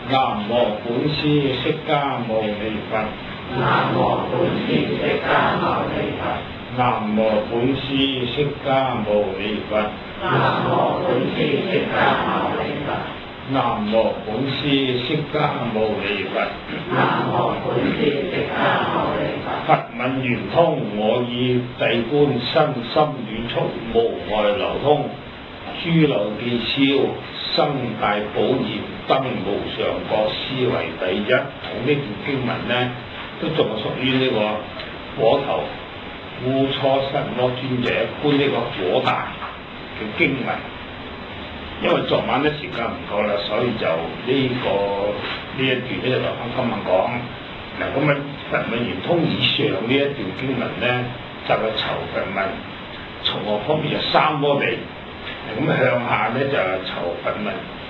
南無本師釋迦牟尼佛。 南無本師釋迦牟尼佛。 南無本師釋迦牟尼佛。 南無本師釋迦牟尼佛。 南無本師釋迦牟尼佛。 南無本師釋迦牟尼佛。 佛問圓通，我以諦觀身心亂觸，無礙流通。諸漏記銷，生大寶業，登無上國，斯為第一。同呢段經文呢，都仲係屬於呢個火頭烏初失摩尊者觀呢個火大嘅經文。因為昨晚咧時間唔夠啦，所以就呢一段咧就留翻今日講。嗱，咁啊佛問圓通以上呢一段經文咧，就係酬佛問，從何方面有三摩地。咁向下咧就酬佛問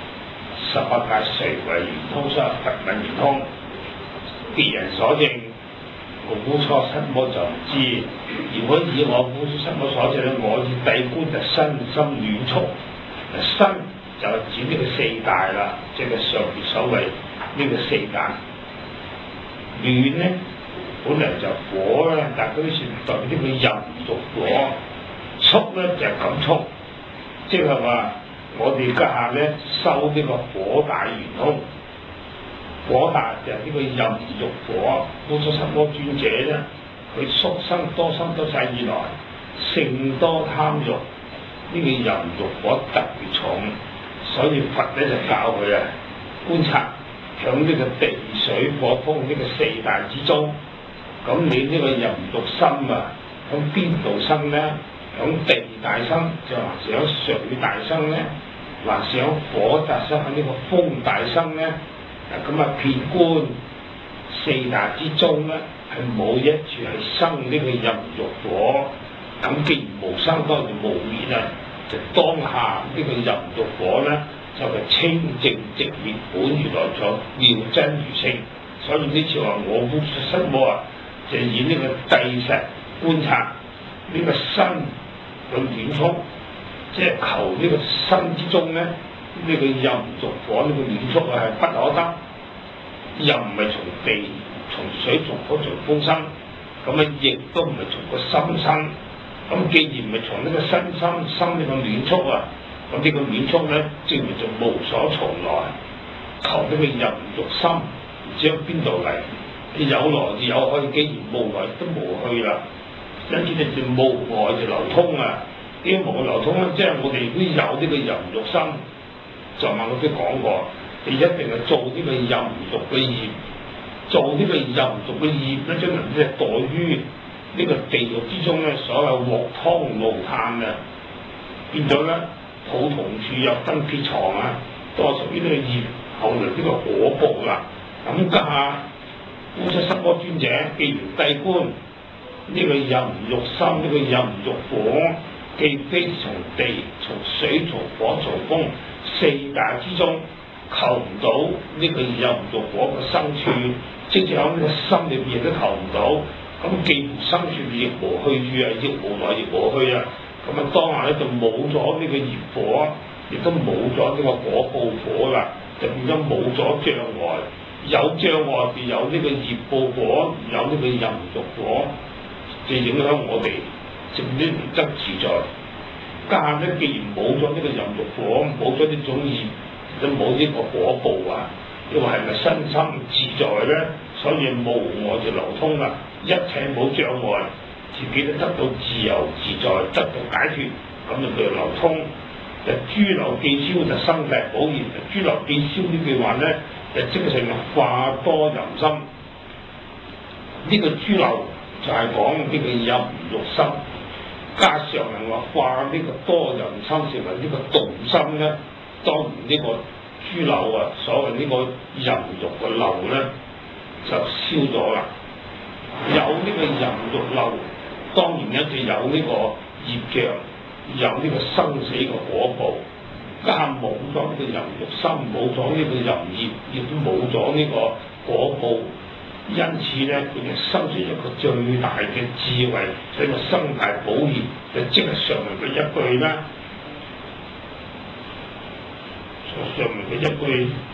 18界誰為圓通，所以佛問圓通，別人所證，我烏初失摩就唔知。如果以我烏初失摩所證咧，我以諦觀就身心亂觸。身就係指呢個四大啦，即係上邊所謂呢個四大。亂咧本嚟就火啦，但係嗰啲算代表呢個淫欲火。觸咧就係感觸，即係話我哋家下咧修呢個火大圓通。火大就係呢個淫欲火。烏初失摩尊者咧，佢宿生多生多世以來，性多貪欲。呢個淫欲火特別重，所以佛咧就教佢啊觀察響呢個地水火風呢個四大之中，咁你呢個淫欲心啊，響邊度生咧？響地大生，就還是響水大生咧？還是響火大生？喺呢個風大生咧？咁啊，遍觀四大之中咧，係冇一處係生呢個淫欲火。咁既然無生，當然無滅啊！就當下呢個淫欲火咧，就係清淨直滅本如來藏，妙真如性。所以呢次話我烏初失摩啊，就以呢個諦實觀察呢個身嘅亂觸，即係求呢個身之中咧，呢個淫欲火呢個亂觸啊係不可得，又唔係從地、從水、從火、從風生，咁啊亦都唔係從個心生。咁既然唔係從呢個身心生呢個亂觸啊，咁呢個亂觸咧，證明就無所從來，求呢個淫欲心，唔知喺邊度嚟？你有來就有去，既然無來都無去啦，因此你就無礙就流通啊！呢個無礙流通咧，即係我哋如果有呢個淫欲心，昨晚我都講過，你一定係做呢個淫欲嘅業，做呢個淫欲嘅業咧，將能即係墮於呢個地獄之中咧，所有鑊湯爐炭啊，變咗咧土同處有燈鐵床啊，都係屬於呢個業，後來呢個果報啦。咁家下烏初失摩尊者，既然諦觀呢個淫欲心，呢個淫欲火，既非從地、從水、從火、從風四大之中求唔到呢個淫欲火嘅生處，即係喺呢個心裏邊都求唔到。咁既無生處，亦無去處啊，亦無來，亦無去啊。咁啊，當下咧就冇咗呢個業火，亦都冇咗呢個果報火啦，就變咗冇咗障礙。有障礙就有呢個業報火，有呢個淫欲火，就影響我哋，就呢唔得自在。家下咧，既然冇咗呢個淫欲火，冇咗呢種業，都冇呢個果報啊。你話係咪身心自在咧？所以無礙就流通啦。一切冇障礙，自己都得到自由自在，得到解脫，咁就叫流通。就諸漏記銷就生大寶業。諸漏記銷呢句話咧，就即係成化多淫心。呢個諸漏就係講呢個淫欲心，加上係話化呢個多淫心成為呢個動心咧。當然呢個諸漏啊，所謂呢個淫欲嘅漏咧，就消咗啦。有呢個淫欲漏，當然咧就有呢個業障，有呢個生死嘅果報。加冇咗呢個淫欲心，冇咗呢個淫業，亦都冇咗呢個果報。因此咧，佢就生出一個最大嘅智慧，所以個生大寶業就即係上面嘅一句啦。上面嘅一句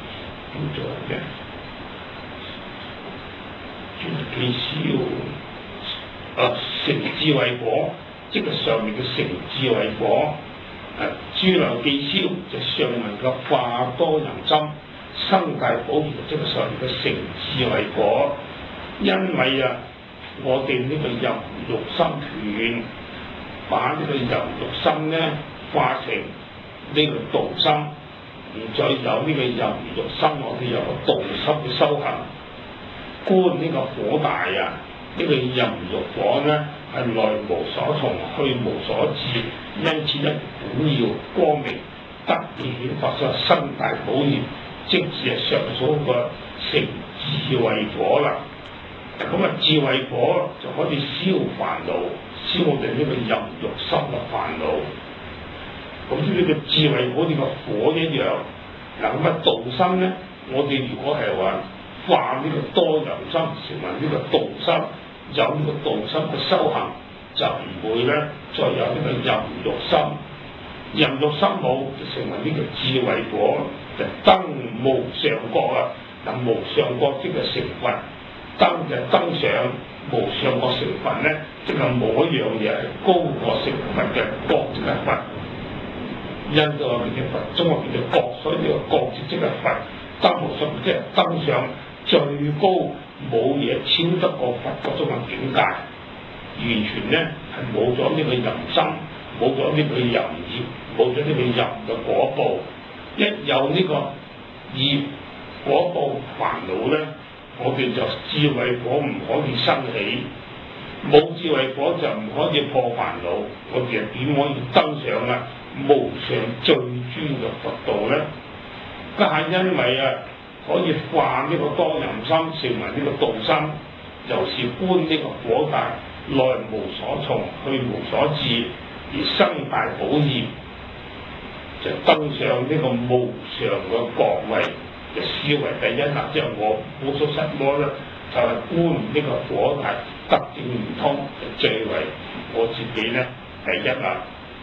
叫做嘅轉記燒成智慧果，即係上面嘅成智慧果。豬柳記燒就上文嘅化多人心，生大寶葉即係上面嘅成智慧果。因為我哋呢個入肉心拳，把呢個入肉心咧化成呢個道心，再有呢個入肉心，我哋有個道心嘅修行。觀呢個火大呢個入肉火咧係內無所從，去無所至，因此管要光明，得以顯發出生大寶葉，即係上所個成智慧果啦。咁智慧果就可以消煩惱，消我哋呢個入肉心嘅煩惱。咁呢個智慧果呢個火一樣。咁道心咧，我哋如果係話化呢個多人心，成為呢個道心，有呢個道心嘅修行，就唔會咧再有呢個入肉心。入肉心冇就成為呢個智慧果，就登無上國嗱，無上國即係成佛。登就登上無上國成佛咧，即係冇一樣嘢係高過成佛嘅國即係佛。印度入邊嘅佛，中國入邊嘅國，所以呢個國即係佛。登無上即係登上最高，冇嘢超得過佛嗰種嘅境界。完全咧係冇咗呢個淫心，冇咗呢個淫業，冇咗呢個淫嘅果報。一有呢個業果報煩惱咧，我哋就智慧果唔可以生起，冇智慧果就唔可以破煩惱。我哋點可以登上無上最尊嘅佛道咧？家下因為可以化呢個多淫心，成為呢個道心，又是觀呢個果大，內無所從，去無所至，而生大寶業，就登上呢個無上嘅國位。就視為第一啦，即係我普蘇薩摩咧，就係觀呢個果大得證圓通，就最為我自己咧第一啦。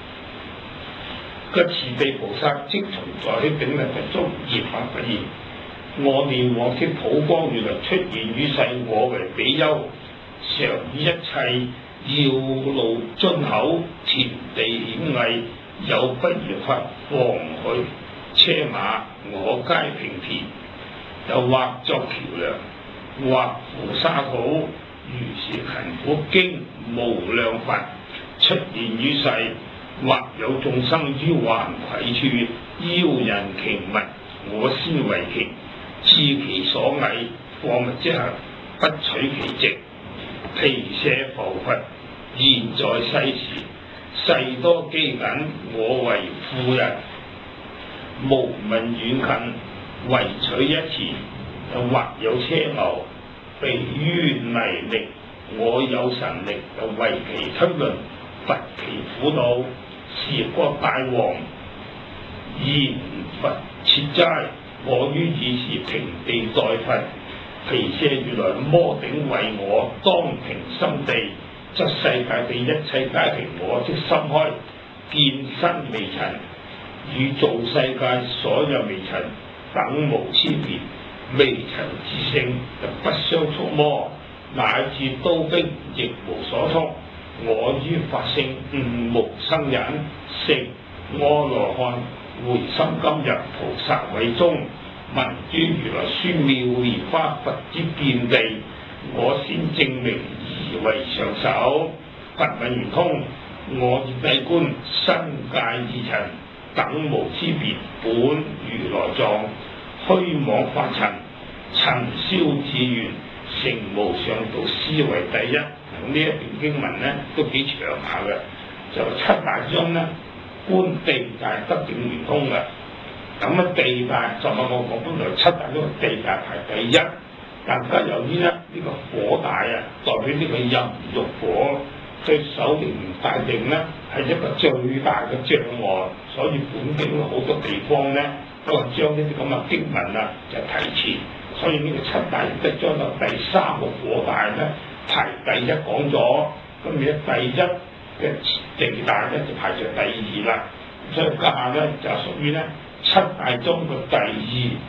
個慈悲菩薩即從在喺頂禮佛中而發不言，我念往昔普光如來出現於世，我為比丘，常以一切要路津口，田地險隘，有不如法，放去車馬，我皆平田，又或作橋梁，或扶沙土，如是勤苦經無量佛出現於世，或有眾生於頑愧處，邀人擎物，我先為擎，知其所藝，放物之行，不取其直，皮舍浮佛，現在世時，世多飢饉，我為富人。無問遠近，唯取一錢，又或有車牛，備於泥濘，我有神力，又為其推輪，拔其苦惱。時國大王言佛切齋，我於爾時平地待佛，皮舍如來摩頂為我當平心地，則世界地一切皆平，我即心開，見身微塵。與造世界所有微塵等無差別，微塵之性就不相觸摸，乃至刀兵亦無所觸。我於法性悟無生忍，成阿羅漢，回心今日菩薩位中，聞諸如來宣妙蓮花佛之見地，我先證明而為上首。佛問圓通，我以諦觀身界二塵。等無差別，本如來藏，虛妄法塵，塵消自圓，成無上道，斯為第一。呢一段經文咧都幾長下嘅，就七大章咧觀地大得證圓通嘅。咁地大就我本來七大章地大排第一，但係由於咧呢個火大代表呢個淫欲火。對首年大定咧係一個最大嘅障礙，所以本經好多地方咧都係將呢啲咁嘅經文就提前，所以呢個七大即係將到第三個火大咧排第一講咗，咁而家第一嘅地大咧就排在第二啦，所以家下咧就屬於咧七大中嘅第二，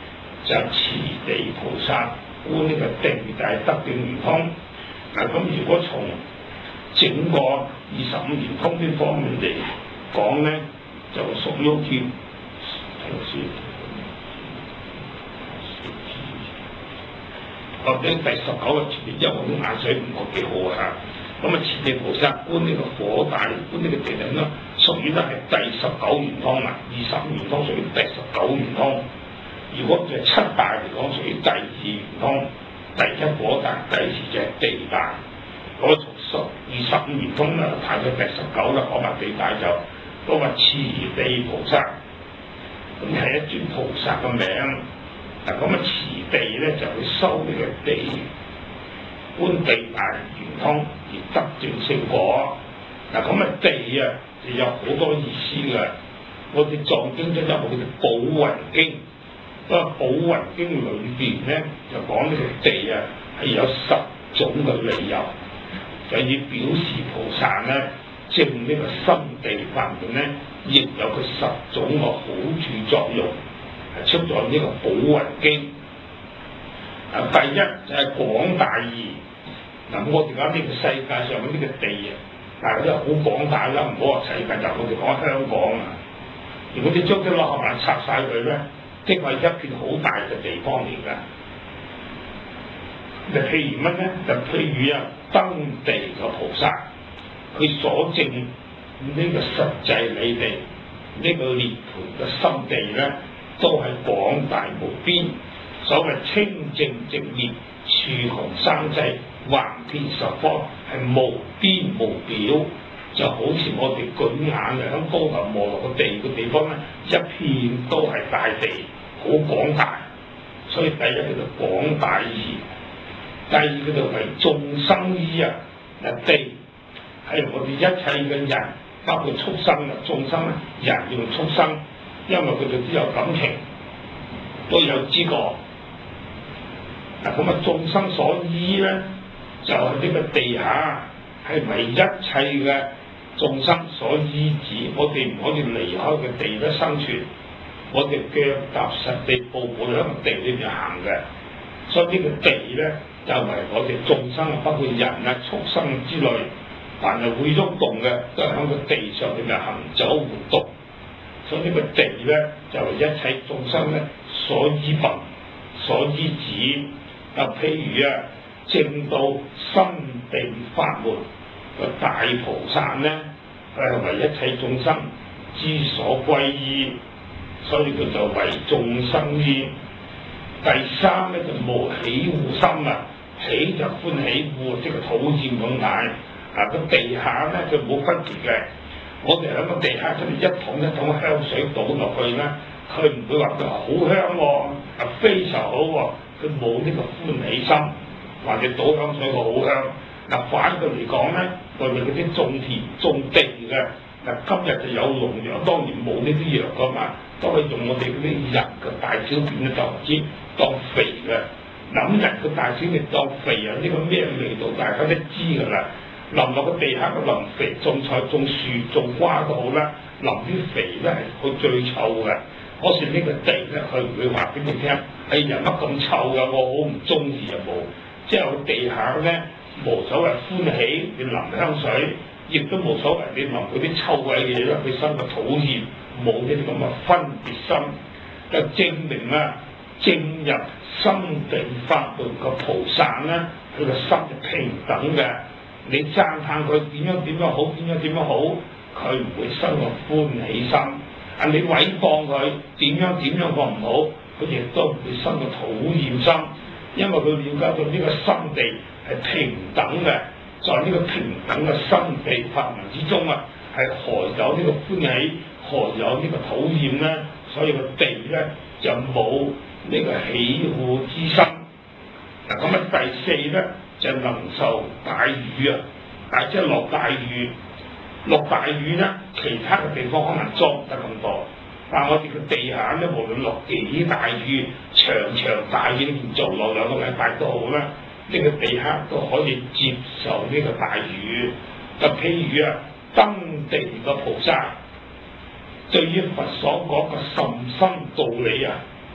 就持地菩薩觀呢個地大得定圓通。咁如果從整個25圓通呢方面嚟講咧，就屬於好似或者第19個前面，因為我啲眼水唔係幾好啊。咁持地菩薩觀呢個火大觀呢個地咧，屬於都係第19圓通啦。25圓通屬於第19圓通。如果就7大嚟講，屬於第2圓通。第一火大，第2就係地大。我從25圓通啦，排到第19啦，講埋地大就嗰個持地菩薩，咁係一尊菩薩嘅名。嗱，咁持地咧就去修呢個地觀地大圓通而得正聖果。嗱，咁地啊就有好多意思嘅。我哋藏經都有部叫做《寶雲經》，嗰個《寶雲經》裏邊咧就講呢個地啊係有10種嘅理由。就以表示菩薩咧證呢個心地法門咧，亦有佢10種嘅好處作用，係出咗呢個《寶雲經》。第一就係廣大義。嗱，我哋講呢個世界上嘅呢個地啊，大家都好廣大啦，唔好話世界，就我哋講香港啊。如果你將啲落嚟拆晒佢咧，的確係一片好大嘅地方嚟㗎。就譬如乜咧？就譬如啊，登地嘅菩薩，佢所證呢個實際理地，呢個涅槃嘅心地咧，都係廣大無邊。所謂清淨直滅，處窮生際，橫遍十方，係無邊無表。就好似我哋舉眼啊，喺高頭望落個地嘅地方咧，一片都係大地，好廣大。所以第一叫做廣大義。第二嗰度為眾生依啊，地係我哋一切嘅人，包括畜生啊，眾生咧，人用畜生，因為佢哋都有感情，都有知覺。嗱，咁啊，眾生所依咧，就係呢個地下係為一切嘅眾生所依止，我哋唔可以離開個地咧生存，我哋腳踏實地，步步喺個地裏面行嘅，所以呢個地咧。就係我哋眾生，包括人啊、畜生之類，凡係會喐動嘅，都係喺個地上邊嘅行走活動。所以呢個地咧，就係一切眾生咧所依憑、所依止。譬如啊，證到心地法門個大菩薩咧，佢係為一切眾生之所歸依，所以佢就為眾生依。第三咧就無喜惡心啊，喜就歡喜，惡即係討厭咁解。個地下咧佢冇分別嘅，我哋喺個地下出面一桶一桶香水倒落去咧，佢唔會話佢好香喎，非常好喎，佢冇呢個歡喜心，或者倒香水個好香。反佢嚟講咧，我哋嗰啲種田種地嘅，今日就有農藥，當然冇呢啲藥噶嘛，都係用我哋嗰啲人嘅大小便咧就唔知當肥嘅。咁人嘅大小便當肥啊，呢個咩味道大家都知㗎啦。淋落個地下個淋肥，種菜種樹種瓜都好啦，淋啲肥咧係佢最臭嘅。可是呢個地咧，佢唔會話俾你聽，人乜咁臭㗎，我好唔中意啊冇。即係個地下咧，無所謂歡喜你淋香水，亦都冇所謂你淋嗰啲臭鬼嘢啦，佢生個討厭，冇呢啲咁嘅分別心，就證明啊，證入心地法門個菩薩咧，佢個心係平等嘅。你讚歎佢點樣好，點樣好，佢唔會生個歡喜心。你毀謗佢點樣個唔好，佢亦都唔會生個討厭心。因為佢了解到呢個心地係平等嘅，在呢個平等嘅心地法門之中啊，係何有呢個歡喜，何有呢個討厭咧？所以個地咧就冇呢個喜惡之心。第四咧就能受大雨啊！即係落大雨，落大雨咧，其他嘅地方可能裝唔得咁多，但係我哋嘅地下咧，無論落幾大雨，場大雨，連續落2個禮拜都好啦，呢個地下都可以接受呢個大雨。譬如啊，登地嘅菩薩，對於佛所講嘅甚深道理啊，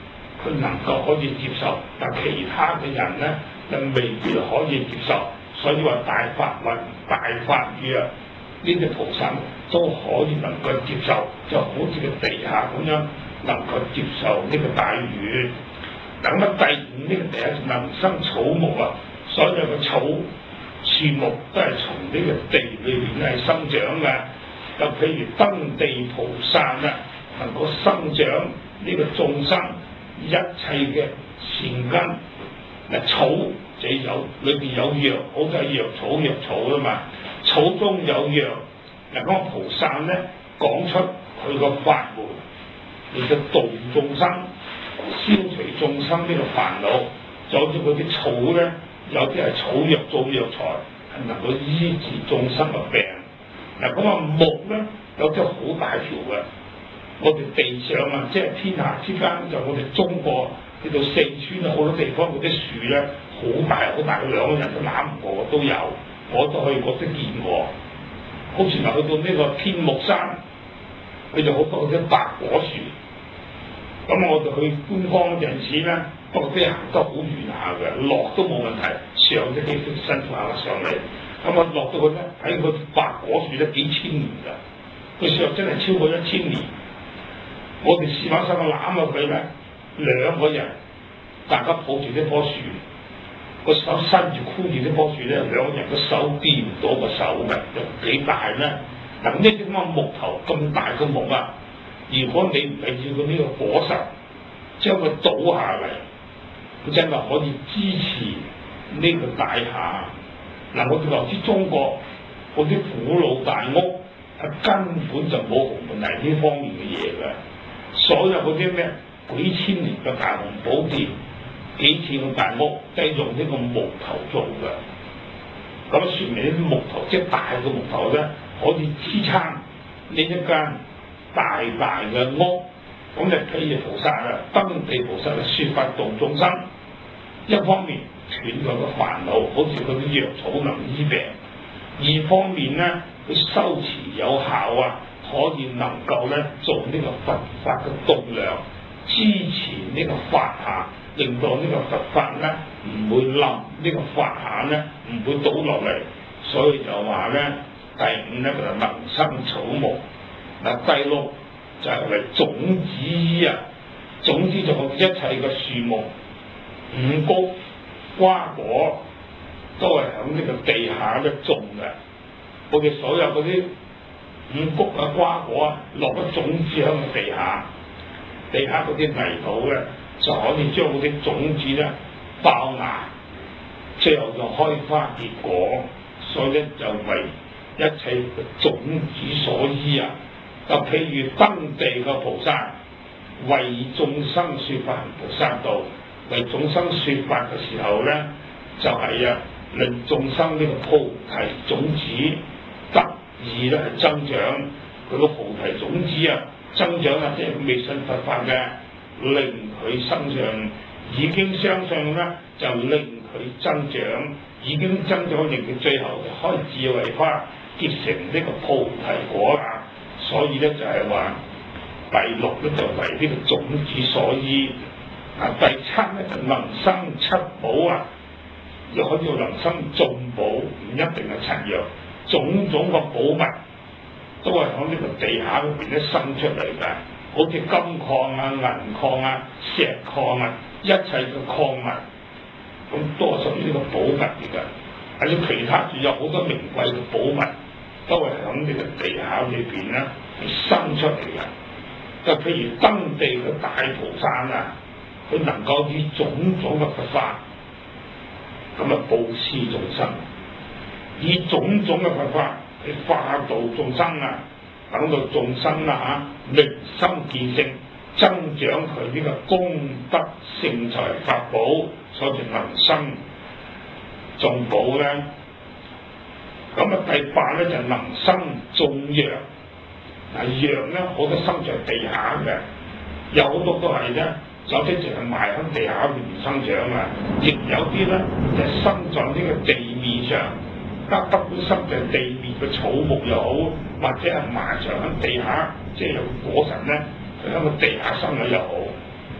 佢能夠可以接受，但其他嘅人咧就未必可以接受。所以話大法雲、大法雨啊，呢啲菩薩都可以能夠接受，就好似個地下咁樣能夠接受呢個大雨。咁啊，第五呢個地下能生草木啊，所有嘅草樹木都係從呢個地裏邊咧係生長嘅。就譬如登地菩薩啊，能夠生長呢個眾生一切嘅善根。嗱，草就有裏邊有藥，好似係藥草啊嘛。草中有藥，嗱，嗰個菩薩咧講出佢個法門，嚟到度眾生，消除眾生呢個煩惱。就好似嗰啲草咧，有啲係草藥做藥材，係能夠醫治眾生嘅病。嗱，咁啊木咧有啲好大條嘅，我哋地上啊，即係天下之間，就我哋中國去到四川好多地方嗰啲樹咧，好大好大，兩個人都攬唔過都有，我都去過都見過。好似話去到呢個天目山，佢就好多嗰啲白果樹。咁我哋去觀光嗰陣時咧，不過啲行得好遠下嘅，落都冇問題，上都幾辛苦下上嚟。咁啊落到去咧，喺個白果樹咧幾千年㗎，佢上真係超過1000年。我哋試下攬下佢咧，兩個人大家抱住呢棵樹，個手伸住箍住呢棵樹咧，兩個人個手掂唔到個手嘅，有幾大咧？嗱，呢啲咁嘅木頭咁大嘅木啊，如果你唔係要佢呢個果實，將佢倒下嚟，佢真係可以支持呢個大廈。嗱，我哋話知中國嗰啲古老大屋係根本就冇洪門泥呢方面嘅嘢嘅，所有嗰啲咩幾千年嘅大雄寶殿、幾千個大屋都係用呢個木頭做嘅。咁説明呢啲木頭即係大嘅木頭咧，可以支撐呢一間大大嘅屋。咁就譬如菩薩啊，登地菩薩嘅説法度眾生，一方面斷佢個煩惱，好似嗰啲藥草能醫病；二方面咧，佢修持有效啊，可以能夠咧做呢個佛法嘅棟梁，支持呢個法下，令到呢個佛法咧唔會冧，呢個法下咧唔會倒落嚟。所以就話咧，第五咧就能生草木。嗱，第六就係為種子醫啊，種子就係一切嘅樹木、五穀、瓜果都係喺呢個地下咧種嘅。我哋所有嗰啲五穀啊、瓜果啊，落咗種子喺個地下，地下嗰啲泥土咧就可以將嗰啲種子咧爆芽，最後就開花結果。所以咧就為一切嘅種子所依啊。就譬如登地嘅菩薩，為眾生説法行菩薩道，為眾生説法嘅時候咧，就係令眾生呢個菩提種子得以咧係增長。佢個菩提種子增長即係未信佛法嘅，令佢身上已經相信咧，就令佢增長，已經增長，令佢最後就開智慧花，結成呢個菩提果啊！所以咧就係話第六咧就為呢個種子所依。第七咧就能生七寶啊，又可以能生眾寶，唔一定係七樣，種種嘅寶物都係喺呢個地下裏邊咧生出嚟嘅，好似金礦啊、銀礦啊、石礦啊，一切嘅礦物，咁多屬於呢個寶物嚟㗎。或者其他仲有好多名貴嘅寶物，都係喺呢個地下裏邊咧生出嚟嘅。就譬如登地嘅大菩薩啊，佢能夠以種種嘅佛法咁啊布施眾生，以種種嘅佛法去化度眾生啊，等到眾生明心見性，增長佢呢個功德聖財法寶，所以能生眾寶咧。咁第八咧就能生眾藥。嗱，藥咧好多生在地下嘅，有好多都係咧，有啲淨係埋喺地下裏面生長啊，亦有啲咧就生在呢個地面上，不管生在地面嘅草木又好，或者係埋藏喺地下，即係有果實咧，佢喺個地下生嘅又好。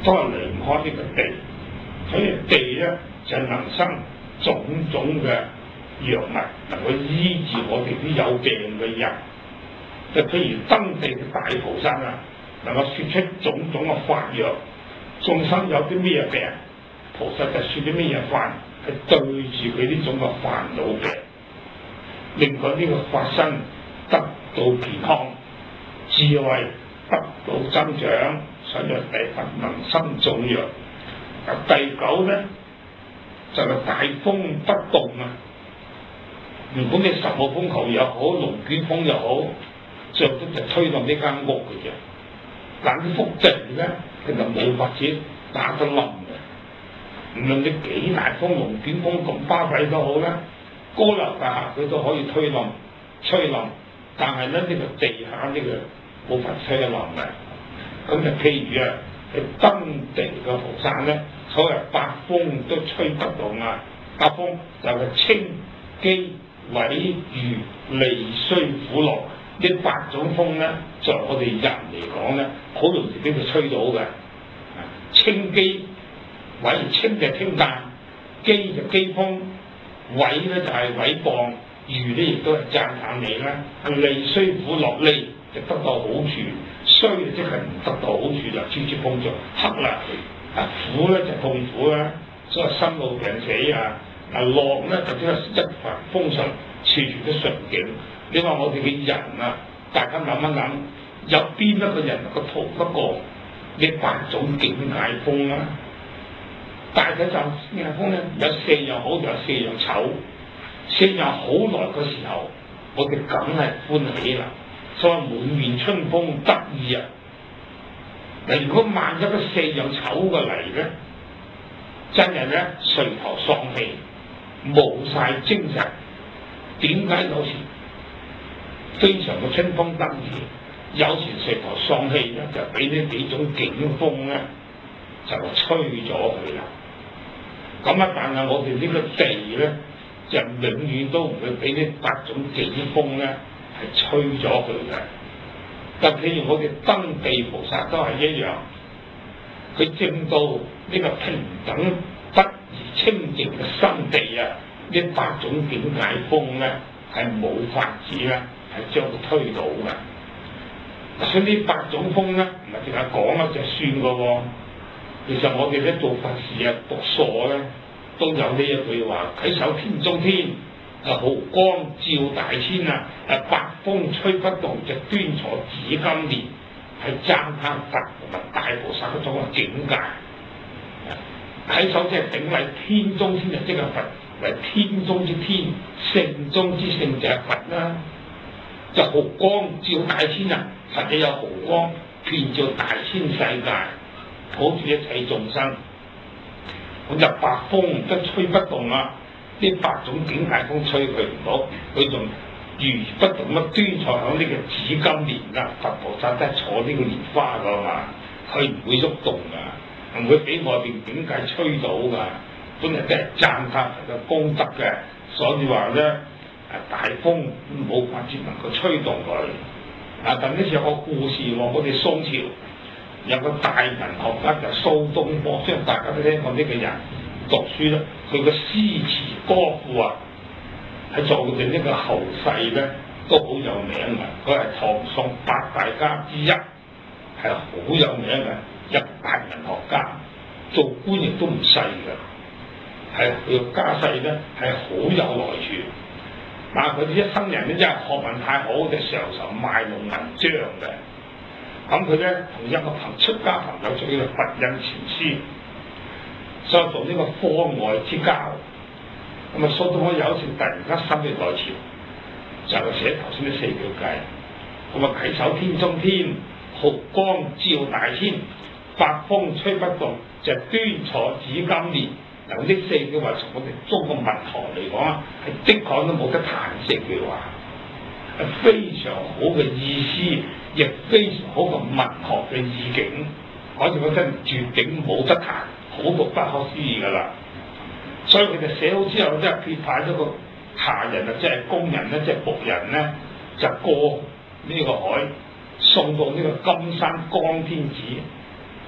都係離唔開呢個地，所以地咧就能生種種嘅藥物，能夠醫治我哋啲有病嘅人。就譬如登地嘅大菩薩啊，能夠説出種種嘅法藥，眾生有啲咩病，菩薩就説啲咩法，係對住佢呢種嘅煩惱病，令佢呢個法身得到健康，智慧得到增長，所以第八能生種藥。第九咧就係大風不動啊！如果你10號風球又好，龍捲風又好，最後就推冧呢間屋嘅啫。但啲幅地咧，佢就冇法子打得冧嘅。無論你幾大風、龍捲風咁巴閉都好啦，高樓大廈佢都可以推冧、吹冧。但係咧呢個地下呢個冇法吹得冧嘅。咁就譬如啊，係登地嘅菩薩咧，所謂八風都吹不動啊。八風就係清、機、毀、譽、利、衰、苦、樂呢8種風咧，在我哋人嚟講咧，好容易俾佢吹到嘅。清機毀，清就清淡，機就機風，毀咧就係毀謗，譽咧亦都係讚歎你啦。利、衰、苦、樂，利就得到好處，衰即係唔得到好處啦，處處碰着黑啦。苦咧就痛苦啦，所謂生老病死啊。樂咧就即係一帆風順，處處都順境。你話我哋嘅人啊，大家諗一諗，有邊一個人能夠逃得過呢8種境界風啊？大體上境界風咧，有4樣好，有4樣醜。4樣好來嘅時候，我哋梗係歡喜啦，所謂滿面春風得意啊！嗱，如果萬一個4樣醜嘅嚟咧，真係咧垂頭喪氣，冇晒精神。點解有時非常嘅春風得意，有時垂頭喪氣咧，就俾呢幾種境風咧就吹咗佢啦。咁啊，但係我哋呢個地咧，就永遠都唔會俾呢8種境風咧係吹咗佢嘅。但譬如我哋登地菩薩都係一樣，佢證到呢個平等不而清淨嘅心地啊，呢8種境界風咧係冇法子咧係將佢推倒嘅。所以呢8種風咧唔係淨係講啦就算嘅喎。其實我哋咧做佛事啊、讀疏咧都有呢一句話：稽首天中天，毫光照大千啊！八風吹不動，就端坐紫金蓮，係讚歎佛同埋大菩薩嗰種嘅境界。稽首即係頂禮天中天，就即係佛為天中之天，聖中之聖就係佛啦。就毫光照大千啊！佛你有毫光遍照大千世界，保住一切眾生。咁就八風都吹不動啦。呢8種境界風吹佢唔到，佢仲如不動咁端坐喺呢個紫金蓮啦。佛菩薩都係坐呢個蓮花噶嘛，佢唔會喐動噶，唔會俾外邊境界吹到噶。本嚟都係讚歎佛嘅功德嘅，所以話咧大風冇法子能夠吹動佢。但呢次有個故事喎，我哋宋朝有個大文學家就蘇東坡，雖然大家都聽過呢個人。讀書咧，佢個詩詞歌賦啊，喺在我哋呢個後世咧都好有名嘅。佢係唐宋8大家之一，係好有名嘅一大文學家，做官亦都唔細嘅，係佢個家世咧係好有來處。但係佢哋一生人咧真係學問太好，就常常賣弄文章嘅。咁佢咧同一個出家朋友做呢個佛印禪師。所以做呢個課外之交，咁啊蘇東坡有一次突然間心血來潮，就係寫頭先啲4句偈。咁啊稽首天中天，毫光照大千，八風吹不動，就端坐紫金蓮。嗱，呢4句話從我哋中國文學嚟講啊，係的確都冇得彈4句話，係非常好嘅意思，亦非常好嘅文學嘅意境，可以講真絕頂冇得彈。好到不可思議噶啦，所以佢哋寫好之後，即係撇派咗個下人啊，即係工人咧，即係僕人咧，就過呢個海，送到呢個金山江天子，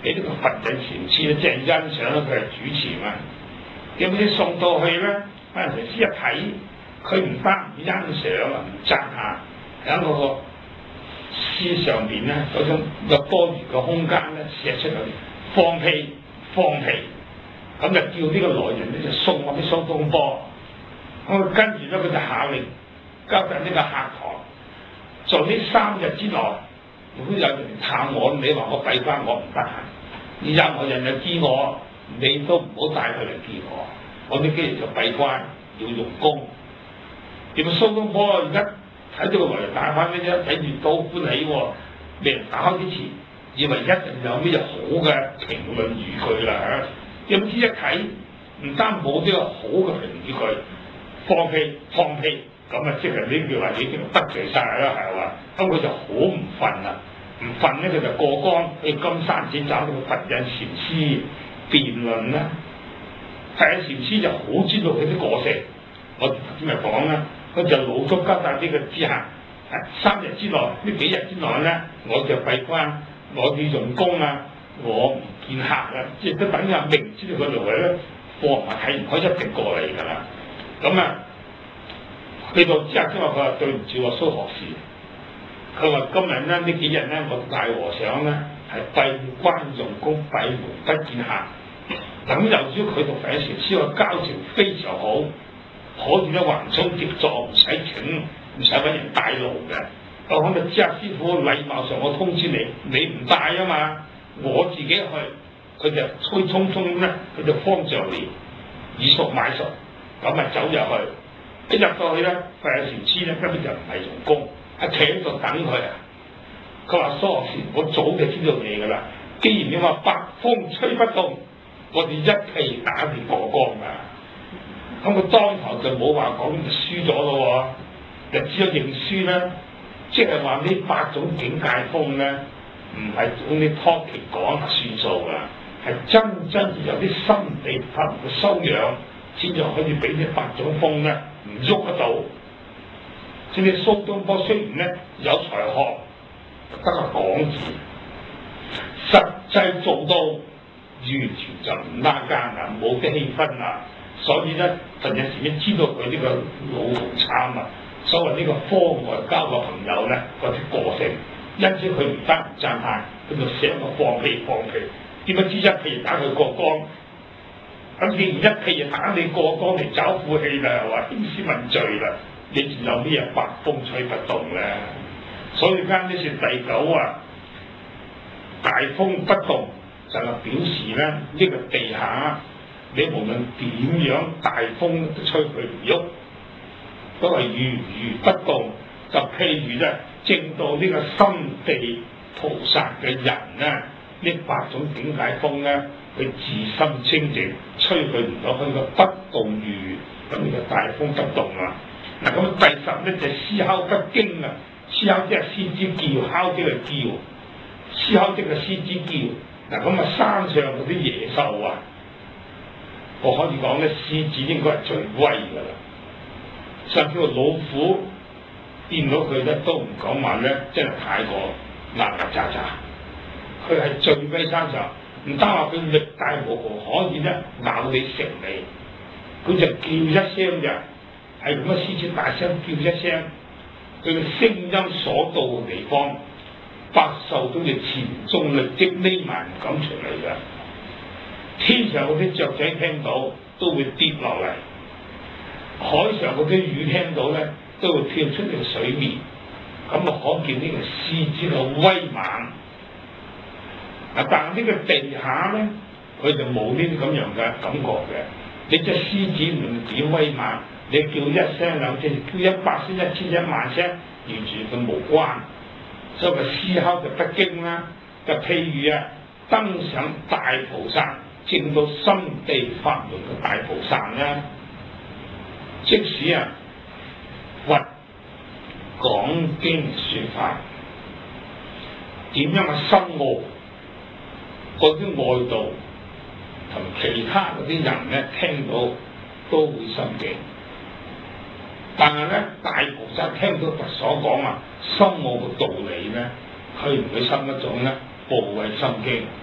俾呢個佛印禪師咧，即係欣賞咧，佢係主持嘛。點知送到去咧，佛印禪師一睇，佢唔單唔欣賞啊，唔讚下，喺嗰個詩上邊咧，嗰種有多餘嘅空間咧，寫出嚟放屁，咁就叫呢個來人咧就送我啲蘇東坡。咁跟住咧佢就下令交俾呢個客堂，在呢3日之內，如果有人探我，你話我閉關我唔得閒，你任何人嚟見我，你都唔好帶佢嚟見我。我呢幾日就閉關要用功。點解蘇東坡而家睇到個來人打翻呢啫，睇住都歡喜喎，俾人打開之前，以為一定有咩好嘅評論語句啦嚇，點知一睇唔單冇呢個好嘅評語句，放屁，咁啊即係呢句話已經得罪晒啦，係嘛？咁佢就好唔憤啦，唔憤咧佢就過江去金山寺找呢個佛印禪師辯論啦。佛印禪師就好知道佢啲個性，我頭先咪講啦，佢就老足交代呢個之下，3日之內呢幾日之內咧，我就閉關，我要用功啊，我唔見客啊，即係都等於明知道佢嚟咧，貨物睇唔開一定過嚟㗎啦。咁啊，去到之後之後，佢話對唔住蘇學士，佢話今日咧呢幾日咧，我大和尚咧係閉關用功，閉門不見客。咁由於佢同佛印禪師個交情非常好，可以咧橫衝直撞，唔使請，唔使揾人帶路嘅。我講到知阿師傅禮貌上我通知你，你唔帶啊嘛，我自己去。佢就催匆匆咧，佢就慌着了，以熟買熟。咁啊走入去，一入到去咧，佛印禪師咧根本就唔係用功，企喺度等佢啊。佢話蘇學士，我早就知道你㗎啦。既然你話白風吹不動，我哋一屁打你過江㗎。咁佢當堂就冇話講就輸咗咯喎，就只有認輸啦。即係話呢8種境界風咧，唔係用啲 topic 講就算數㗎，係真有啲心地法嘅修養。先至可以俾呢8種風咧唔喐得到。即係蘇東坡雖然咧有才學，得個講字，實際做到完全就唔拉更啦，冇啲氣氛啦。所以咧，佛印禪師知道佢呢個老同參啊，所謂呢個科外交嘅朋友咧嗰啲個性，因此佢唔得唔讚歎，佢就成個放屁。點解知一屁打佢過江？咁既然一屁就打你過江嚟找晦氣啦，係嘛？興師問罪啦，你仲有咩嘢白風吹不動咧？所以間呢是第9啊，大風不動就係表示咧呢個地下你無論點樣大風都吹佢唔喐，都係如不動。就譬如咧，證到呢個心地菩薩嘅人咧，呢8種境界風咧，佢自心清淨，吹佢唔到佢個不動如，咁呢個大風不動啊。嗱，咁第10咧就獅吼不驚啊，獅吼即係獅子叫，吼即係叫，獅吼即係獅子叫。嗱，咁啊山上嗰啲野獸啊，我可以講咧，獅子應該係最威㗎啦。甚至乎老虎見到佢咧都唔講話咧，真係太過牙牙喳喳。佢係最威山上。唔單話佢力大無窮，可以咧咬你食你，佢就叫一聲啫，係咁嘅獅子大聲叫一聲，佢嘅聲音所到嘅地方，百獸都要潛中力即匿埋唔敢出嚟㗎。天上嗰啲雀仔聽到都會跌落嚟，海上嗰啲魚聽到咧都會跳出呢個水面，咁啊可見呢個獅子嘅威猛。但係呢個地下咧，佢就冇呢啲咁樣嘅感覺嘅。你隻獅子唔點威猛，你叫1聲2聲，叫100聲1千聲1萬聲，完全佢無關。所以個獅吼就不驚啦。就譬如啊，登上大菩薩，證到心地法門嘅大菩薩咧，即使啊佛講經説法，點樣嘅深奧？嗰啲外道同其他嗰啲人咧聽到都會心驚，但係咧大菩薩聽到佛所講啊深奧嘅道理咧，佢唔會生一種咧怖畏心驚，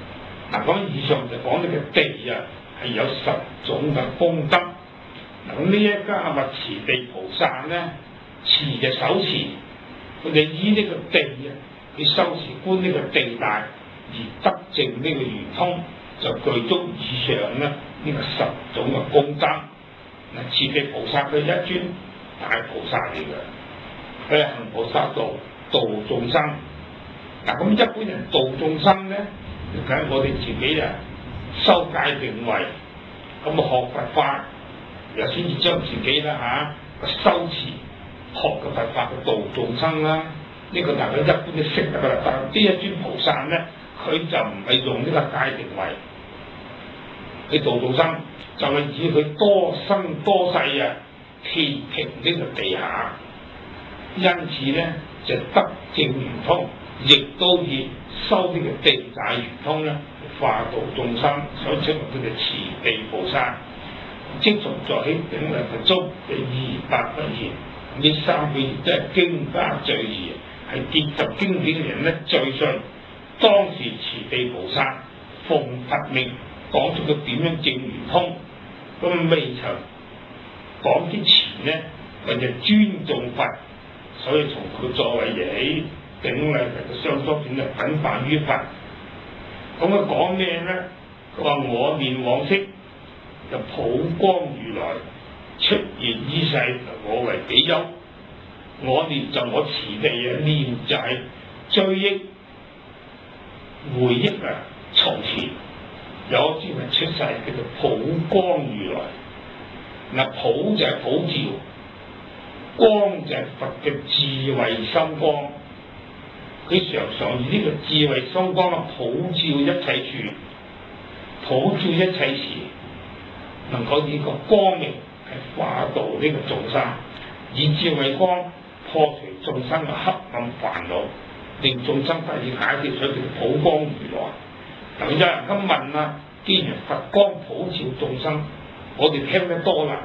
嗱，咁以上就講呢個地啊，係有10種嘅功德。嗱，咁呢一家話持地菩薩咧，持嘅手持，佢哋依呢個地啊，佢修持觀呢個地大而得證呢個圓通，就具足以上咧呢個10種嘅功德。嗱，持地菩薩佢一尊大菩薩嚟嘅，佢係行菩薩道，度眾生。嗱，咁一般人度眾生咧，就梗係我哋自己啊修戒定慧，咁學佛法，又先至將自己啦修持學嘅佛法嘅度眾生啦。呢個大家一般都識得噶啦。但係呢一尊菩薩咧，佢就唔係用呢個戒定慧去度眾生，就係以佢多生多世啊填平呢個地下，因此咧就得證圓通，亦都以修呢個地大圓通咧化度眾生，所以稱為佢哋持地菩薩。即從在喺頂禮佛中嘅200不言，呢3句真係經家最易，係結集經典嘅人咧最信。當時持地菩薩奉佛命講出佢點樣證圓通，咁未曾講之前咧，佢就尊重佛，所以從佢座位而起頂禮佛嘅相當點就稟範於佛。咁佢講咩咧？佢話我念往昔就普光如來出現於世，我為比丘。我念就我持地啊，念就係追憶回憶啊，從前有一尊係出世叫做普光如來。嗱，普就係普照，光就係佛嘅智慧心光。佢常常以呢個智慧心光啊普照一切處，普照一切時，能夠以個光明係化度呢個眾生，以智慧光破除眾生嘅黑暗煩惱，令眾生得以解脫，所以叫普光如來。咁有人咁問啦，既然佛光普照眾生，我哋聽得多啦，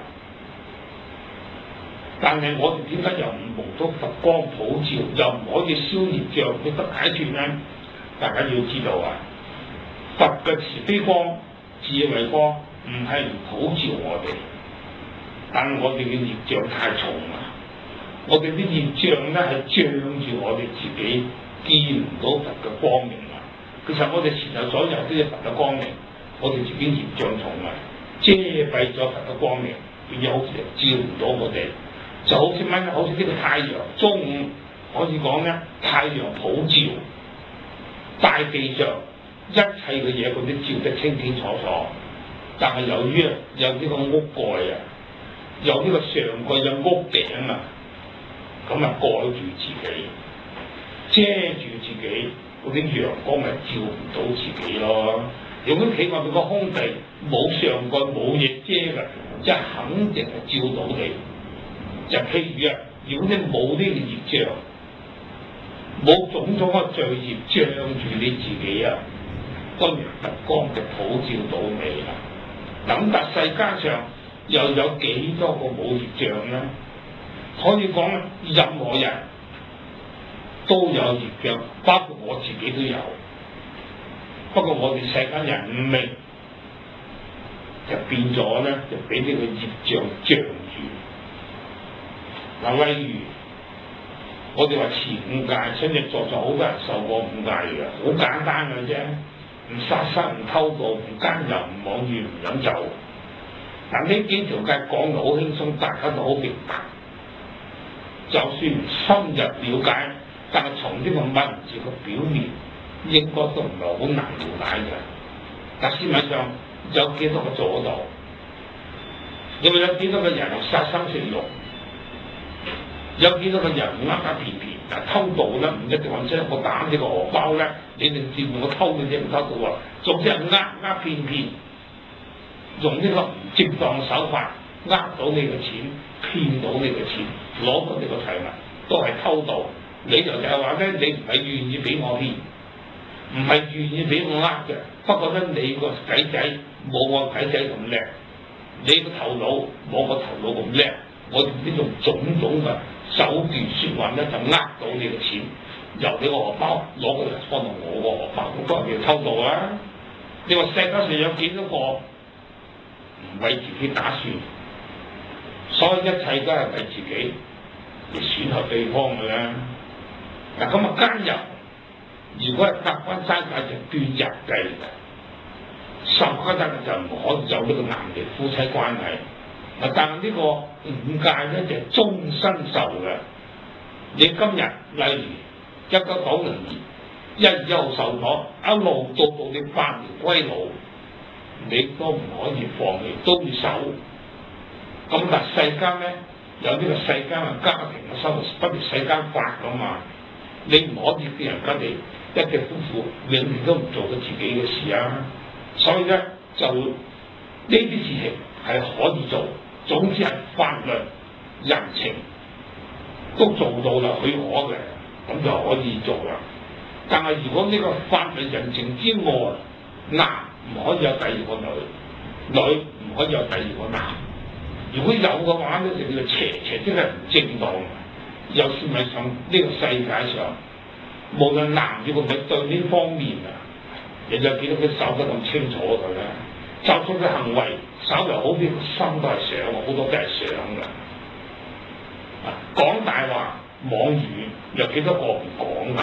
但係我哋點解又唔蒙到佛光普照，又唔可以消業障，去得解脫呢？大家要知道啊，佛嘅慈悲光、智慧光唔係唔普照我哋，但係我哋嘅業障太重啦。我哋啲業障咧係障住我哋自己，見唔到佛嘅光明啊！其實我哋前後所有都係佛嘅光明，我哋自己業障重啊，遮蔽咗佛嘅光明，變咗好似照唔到我哋。就好似乜？好似呢個太陽，中午可以講咧，太陽普照大地上一切嘅嘢，佢都照得清清楚楚。但係由於有呢個屋蓋啊，有呢個上蓋有屋頂啊，咁啊蓋住自己，遮住自己，嗰啲陽光咪照唔到自己咯。如果企外邊個空地冇上蓋冇嘢遮嘅，即係肯定係照到你。就譬如啊，如果你冇呢個業障，冇種種嘅罪業障住你自己啊，當然佛光就普照到你啦。咁但世間上又有幾多個冇業障呢？可以講任何人都有業障，包括我自己都有。不過我哋世間人唔明，就變咗咧，就俾呢個業障障住。嗱，例如我哋話持5戒，相信在座好多人受過5戒嘅，好簡單嘅啫，唔殺生、唔偷盜、唔奸淫、唔妄語、唔飲酒。但呢幾條戒講得好輕鬆，大家都好明白。就算唔深入了解，但係從呢個文字嘅表面，應該都唔係好難了解嘅。但事實上有幾多個做得到？因為有幾多個人殺生食肉？有幾多個人呃騙騙？但偷盜咧，唔一定話即係我打呢個荷包咧，你哋知我偷嘅啫，唔偷到啊！總之係呃騙騙，用呢個唔正當手法呃到你嘅錢，騙到你嘅錢，攞到你個財物，都係偷盜。理由就係話咧，你唔係願意俾我騙，唔係願意俾我呃嘅。不過咧，你個計仔冇我計仔咁叻，你個頭腦冇我頭腦咁叻，我哋呢種種種嘅手段説話咧，就呃到你嘅錢，由你個荷包攞個嚟放到我個荷包，咁當然要偷盜啦。 你話世界上有幾多個唔為自己打算？所以一切都係為自己而損害對方嘅啦。嗱咁啊，奸淫如果係隔關齋戒就斷日計嘅，受戒得就唔可以有呢個男女夫妻關係。但係呢個五戒咧就係終身受嘅。你今日例如1990年1月1號受咗，一路到你8年歸老，你都唔可以放棄，都要守。咁但世間咧有呢個世間嘅家庭嘅生活，不如世間法㗎嘛。你唔可以叫人家哋一對夫婦永遠都唔做到自己嘅事啊。所以咧就呢啲事情係可以做，總之係法律人情都做到啦，許可嘅，咁就可以做啦。但係如果呢個法律人情之外，男唔可以有第二個女，女唔可以有第二個男。如果有嘅話咧，就叫做邪，即係唔正當。有時咪上呢個世界上，無論男與個女對呢方面啊，你就見到佢守得咁清楚佢咧，就算佢行為稍為好啲，心都係想，好多都係想嘅。講大話妄語有幾多個唔講㗎？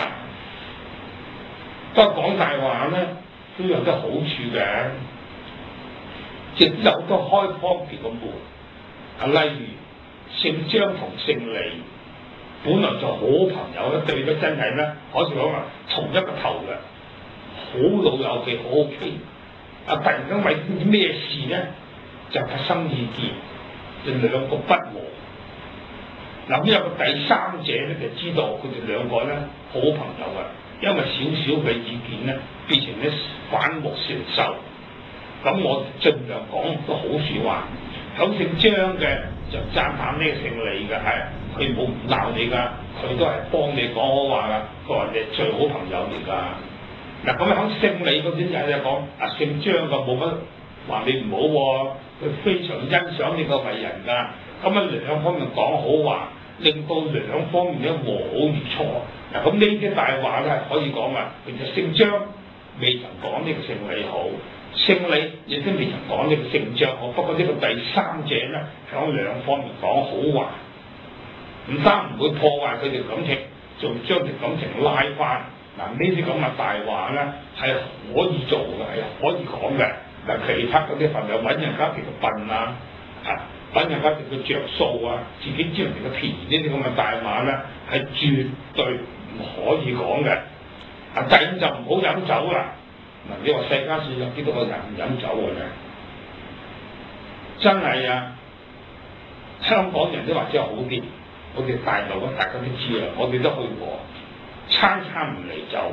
不過講大話咧都有啲好處嘅，亦都有好多開方便嘅門。例如姓張同姓李，本來就好朋友咧，對得真係咧，可以講話同一個頭嘅，好老友記，好 OK。突然間為啲咩事咧，就發生意見，就兩個不和。咁有個第三者咧，就知道佢哋兩個咧好朋友啊，因為少少嘅意見咧，變成咧反目成仇。咁我盡量講個好説話。咁姓張嘅就讚歎呢個姓李嘅，係佢冇鬧你㗎，佢都係幫你講好話㗎，佢話你係最好朋友嚟㗎。嗱咁喺姓李嗰啲人就講，姓張嘅冇乜話你唔好喎，佢非常欣賞你個為人㗎。咁兩方面講好話，令到兩方面咧和好如初。嗱咁呢啲大話咧可以講啊，其實姓張未曾講呢個姓李好。姓李亦都未曾講呢個姓張好，不過呢個第三者咧響兩方面講好話，唔單唔會破壞佢哋感情，仲將條感情拉翻。嗱呢啲咁嘅大話咧係可以做嘅，係可以講嘅。但其他嗰啲朋友揾人家叫佢笨啊，揾人家叫佢着數啊，自己知人哋嘅便宜呢啲咁嘅大話咧係絕對唔可以講嘅。第五就唔好飲酒啦。嗱，你話世間上有幾多個人唔飲酒嘅咧？真係啊！香港人都或者好啲，我哋大陸大家都知啦，我哋都去過，餐唔離酒，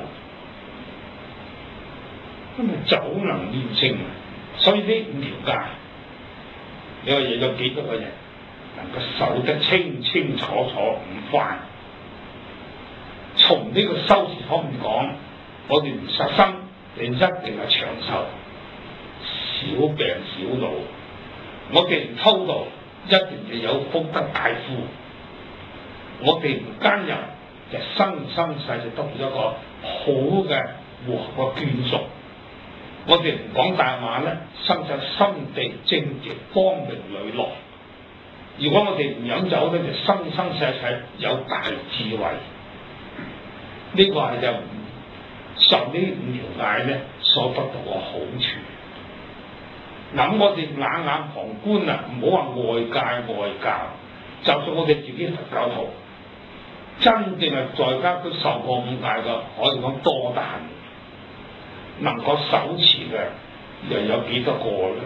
因為酒能煉性啊！所以呢5條戒，你話有幾多個人能夠守得清清楚楚唔犯？從呢個修持方面講，我哋唔殺生。你一定係長壽、少病少老。我哋唔偷盜，一定就有福德大富。我哋唔奸淫，就生世就得到一個好嘅和個眷屬。我哋唔講大話咧，生世心地正直、光明磊落。如果我哋唔飲酒咧，就生世有大智慧。呢個係就受呢5條戒咧所得到嘅好處。嗱，我哋冷眼旁觀啊，唔好話外界外教，就算我哋自己佛教徒，真正係在家都受過5戒嘅，可以講多得很。能夠手持嘅又有幾多個咧？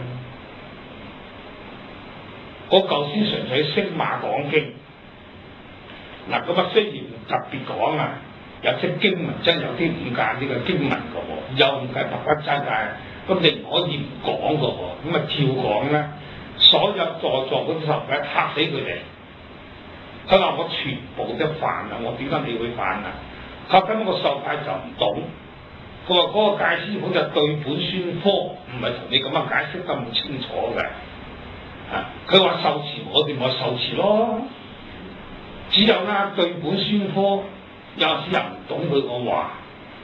我舊先純粹星馬講經，嗱咁啊，雖然特別講啊。有啲經文真有啲5戒呢個經文嘅喎，有5戒白骨齋戒，咁你唔可以唔講嘅喎，咁啊照講咧，所有在座嗰啲受戒嚇死佢哋。佢話我全部都犯啊，我點解你會犯啊？佢話咁我受戒就唔懂。佢話嗰個戒師傅就對本宣科，唔係同你咁樣解釋得咁清楚嘅。佢話受持我哋咪受持咯，只有對本宣科。有時又唔懂佢個話，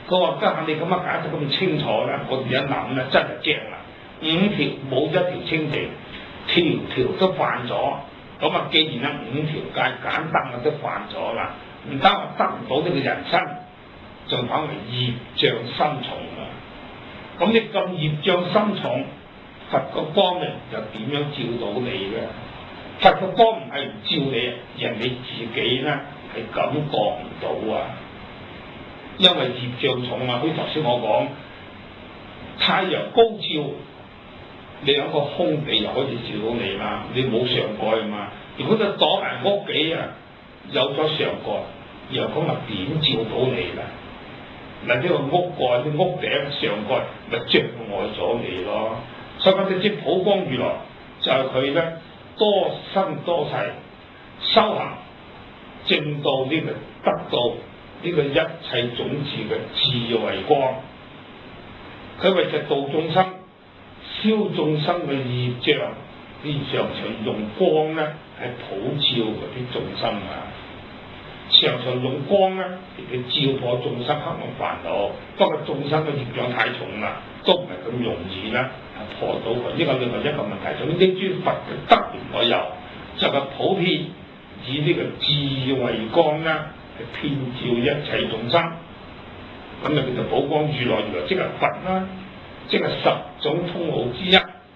佢話家下你咁樣解釋咁清楚咧，我哋一諗咧真係正啦。5條冇一條清淨，條條都犯咗。咁啊，既然5條戒簡單嘅都犯咗啦，唔單話得唔到呢個人身，仲反為業障深重啊！咁你咁業障深重，佛個光明又點樣照到你嘅？佛個光唔係唔照你，而係你自己咧係感覺唔到啊！因為業障重啊，好似頭先我講，太陽高照，你有個空地又可以照到你啦，你冇上蓋啊嘛。如果就躲埋屋企啊，有咗上蓋，然後咁啊點照到你啦？嗱，呢個屋蓋、啲屋頂上蓋咪障礙咗你咯。所以嗰啲普光如來就係佢咧多生多世修行，證到呢個得到呢個一切種子嘅智慧光。佢為就度眾生、消眾生嘅業障，呢常常用光咧係普照嗰啲眾生啊。常常用光咧嚟照破眾生黑暗煩惱，不過眾生嘅業障太重啦，都唔係咁容易啦破到佢。呢個另外一個問題，總之諸佛嘅德源我有，就係普遍以呢個智慧光咧係遍照一切眾生。咁啊叫做寶光如來，即係佛啦，即係10種通號之一。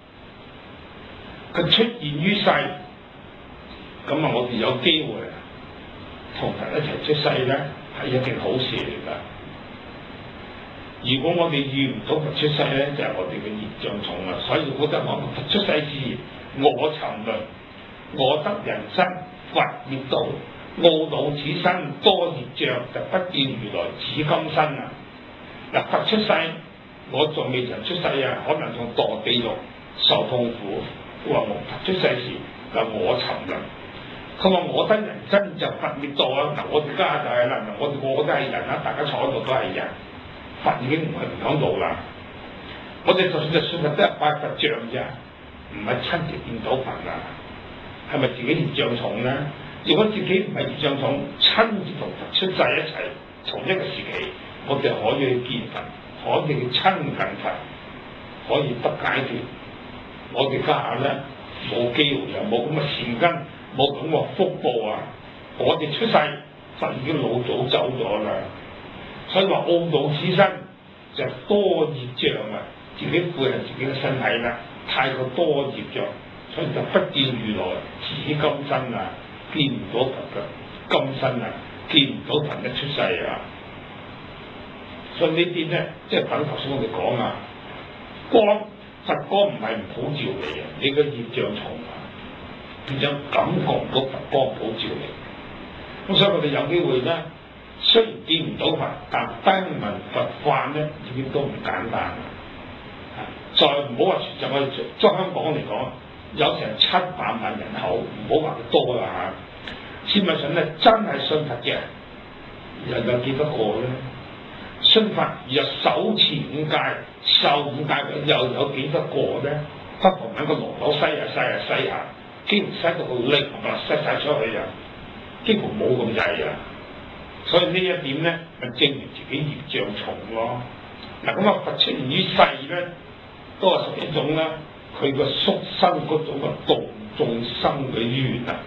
佢出現於世，咁啊我哋有機會同佛一齊出世咧，係一件好事嚟㗎。如果我哋遇唔到佛出世咧，就係我哋嘅業障重啦。所以我覺得我佛出世時，我沉淪，我得人身，佛滅道，懊惱此身多業障，就不見如來此今身啊！嗱，佛出世，我仲未曾出世啊，可能仲墮地獄受痛苦。佢話我佛出世時，就我沉淪。佢話我得人身就佛滅道啊！嗱，我哋家就係啦，我哋個個都係人啦，大家坐喺度都係人，佛已經唔係唔響度啦。我哋就算信佛都係拜佛像啫，唔係親自見到佛啊。係咪自己業障重咧？如果自己唔係業障重，親自同佛出世一齊，同一個時期，我哋可以去見佛，可以去親近佛，可以得解脫。我哋家下咧冇機會，又冇咁嘅善根，冇咁嘅福報啊！我哋出世，佛已經老早走咗啦。所以話懊惱此身就多業障啊！自己負係自己嘅身體啦，太過多業障，所以就不見如來此今身啊！見唔到佛嘅今身啊！見唔到佛嘅出世啊！所以呢啲咧，即係等頭先我哋講啊，光佛光唔係唔普照你啊，你嘅業障重啊，變咗感覺唔到佛光普照你。咁所以我哋有機會咧，雖然見唔到佛，但聽聞佛法咧，已經都唔簡單啦。再唔好話就我哋將香港嚟講，有成700萬人口，唔好話佢多啦嚇。市面上咧真係信佛嘅人有幾多個咧？信佛而又手持5戒、受5戒嘅又有幾多個咧？不妨揾個籮柚篩下，幾乎篩到個力啊，篩晒出去啊，幾乎冇咁滯啊！所以呢一點咧，咪證明自己業障重咯。嗱，咁啊，佛出現於世咧，都係屬於一種咧，佢個宿生嗰種嘅度眾生嘅緣啊！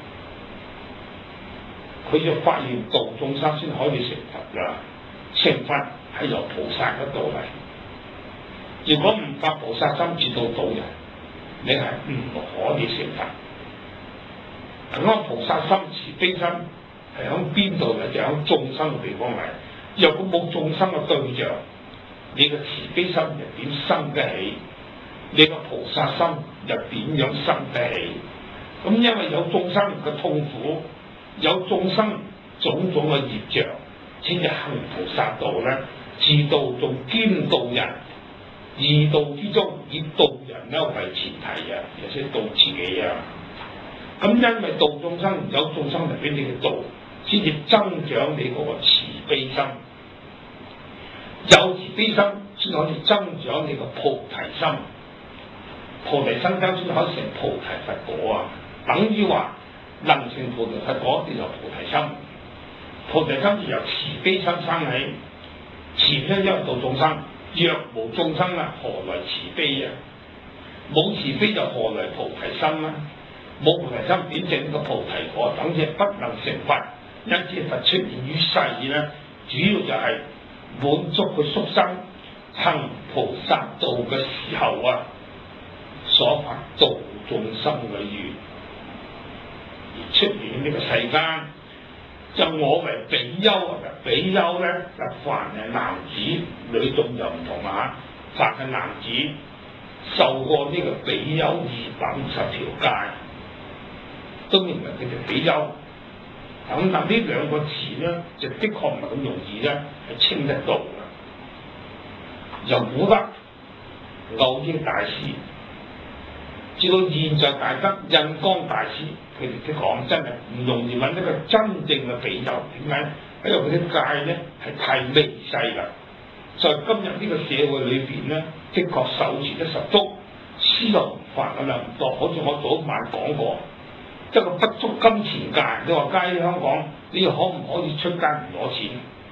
佢就發現度眾生先可以成佛㗎，成佛係由菩薩嗰度嚟。如果唔發菩薩心至到度人，你係唔可以成佛。咁啊，菩薩心慈悲心係響邊度嚟？就響眾生嘅地方嚟。若果冇眾生嘅對象，你個慈悲心又點生得起？你個菩薩心又點樣生得起？咁因為有眾生嘅痛苦，有眾生種種嘅業障，先至行菩薩道咧，自度仲兼度人，二度之中以度人咧為前提啊，而且度自己啊。咁因為度眾生，有眾生嚟俾你去度，先至增長你嗰個慈悲心。有慈悲心先可以增長你個菩提心，菩提心生先可以成菩提佛果啊！等於話能成菩提佛果，就由菩提心。菩提心就由慈悲心生起， 慈咧，因為度眾生，若無眾生啊，何來慈悲啊？冇慈悲就何來菩提心啊？冇菩提心點證個菩提果？等於不能成佛。因此佛出現於世咧，主要就係滿足佢宿生行菩薩道嘅時候啊，所發度眾生嘅願而出現呢個世間。就我為比丘啊，比丘咧就凡係男子，女眾就唔同啦嚇。凡係男子受過呢個比丘250條戒，都認為佢哋比丘。咁但呢兩個字咧，就的確唔係咁容易咧，係稱得到嘅。由古德蕅益大師，至到現在大德印光大師，佢哋都講真係唔容易揾一個真正嘅比丘。點解？因為佢啲戒咧係太微細啦。在今日呢個社會裏邊咧，的確手持得十足，絲毫唔發嘅啦，唔多。好似我早晚講過，一個不足金錢戒。你話喺香港，你可唔可以出街唔攞錢？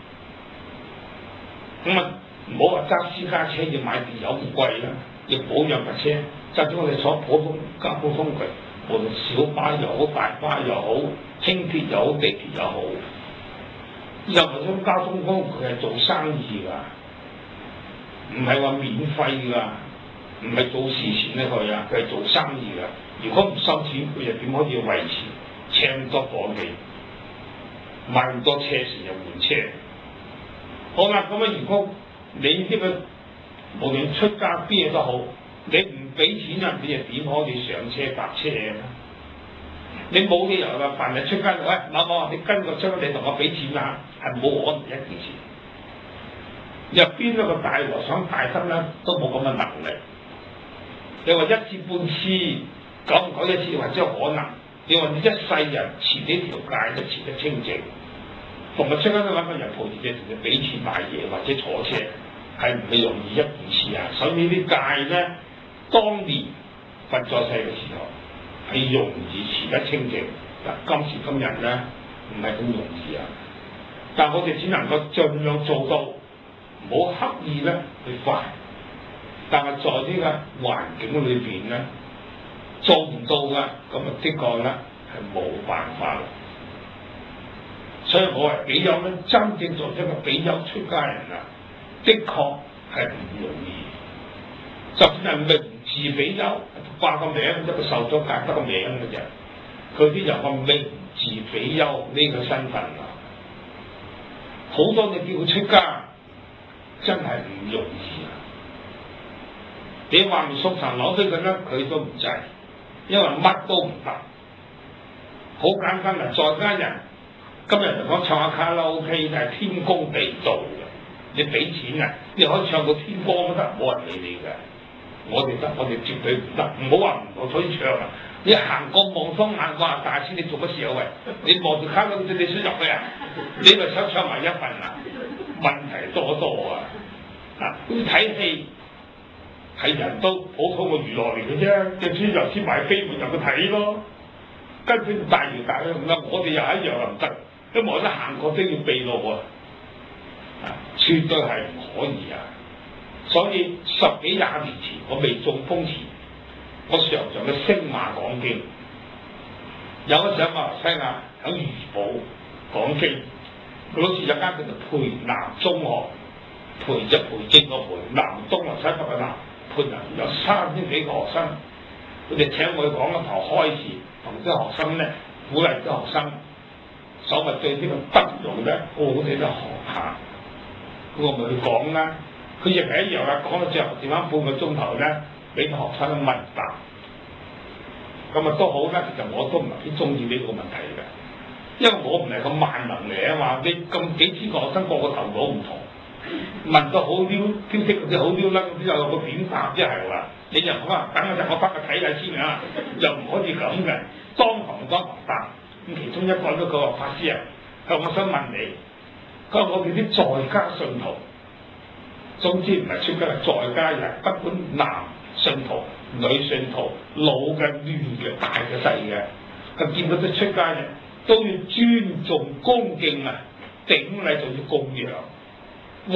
咁啊，唔好話揸私家車要買電油唔貴啦，要保養架車。就算我哋坐普通交通工具，無論小巴又好、大巴又好、輕鐵又好、地鐵又好，任何種交通工具係做生意㗎，唔係話免費㗎，唔係做事錢咧佢啊，佢係做生意㗎。如果唔收錢，佢又點可以維持車咁多夥計，買咁多車時又換車？好啦，咁啊，如果你呢個無論出街邊嘢都好，你唔俾錢啊，你又點可以上車搭車啊？你冇理由㗎，凡係出街，喂，某某，你跟我出，你同我俾錢啊，係冇可能一件事。入邊一個大和尚大德咧，都冇咁嘅能力。你話一次半次，久唔久一次，或者有可能。你話你一世人持呢條戒都持得清淨，同埋出街都揾個人抱住隻同佢俾錢買嘢或者坐車，係唔係容易一件事啊？所以呢啲戒咧，當年佛在世嘅時候係容易持得清淨，但今時今日咧唔係咁容易啊！但我哋只能夠盡量做到，唔好刻意咧去犯。但係在呢個環境裏邊咧，做唔到嘅，咁啊的確咧係冇辦法啦。所以我係比丘咧，真正做一個比丘出家人啊，的確係唔容易。就算係名字比丘，掛個名，一個受咗戒得個名嘅啫。佢啲有個名字比丘呢個身份啊，好多你叫佢出家，真係唔容易啊！你話唔送層樓俾佢咧，佢都唔制，因為乜都唔得。好簡單啊，在家人今日嚟講唱下卡拉 OK 就係天公地道嘅，你俾錢啊，你可以唱到天光都得，冇人理你嘅。我哋得，我哋絕對唔得。唔好話唔可以唱啊！你行過望風眼話大師，你做乜事啊？喂，你望住卡拉 OK 你想入去啊？你咪想唱埋一份啊？問題多多啊！睇戲係人都普通嘅娛樂嚟嘅啫，隻豬油先買飛咪入去睇咯。根本大搖大擺咁啦，我哋又係一樣又唔得，因為我一行過都要避路啊！絕對係唔可以啊！所以10幾20年前我未中風前，我常常去星馬講經，有一時喺馬來西亞喺怡保講經，嗰時有間叫做培南中學，培就培正個培，南東又西北嘅南，培南有3000幾個學生，佢哋請我去講一堂開示，同啲學生咧鼓勵啲學生，所謂對呢個德容咧，好好哋都學下，咁我咪去講啦。佢亦係一樣啊，講到最後剩翻半個鐘頭咧，俾啲學生問答，咁啊都好啦。其實我都唔係幾中意呢個問題嘅，因為我唔係咁萬能嚟啊嘛。你咁幾千個學生個個頭腦唔同，問到好撩挑剔嗰啲好撩甩嗰啲，有個點答，即係話你又講啊，等我陣我翻去睇下先啊，又唔可以咁嘅，當堂答。咁其中一個都佢話法師啊，佢話我想問你，佢話我哋啲在家信徒。總之唔係出家，在家人，不管男信徒、女信徒、老嘅、嫩嘅、大嘅、細嘅，佢見到啲出家人都要尊重恭敬啊，頂禮就要供養。喂，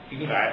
點解？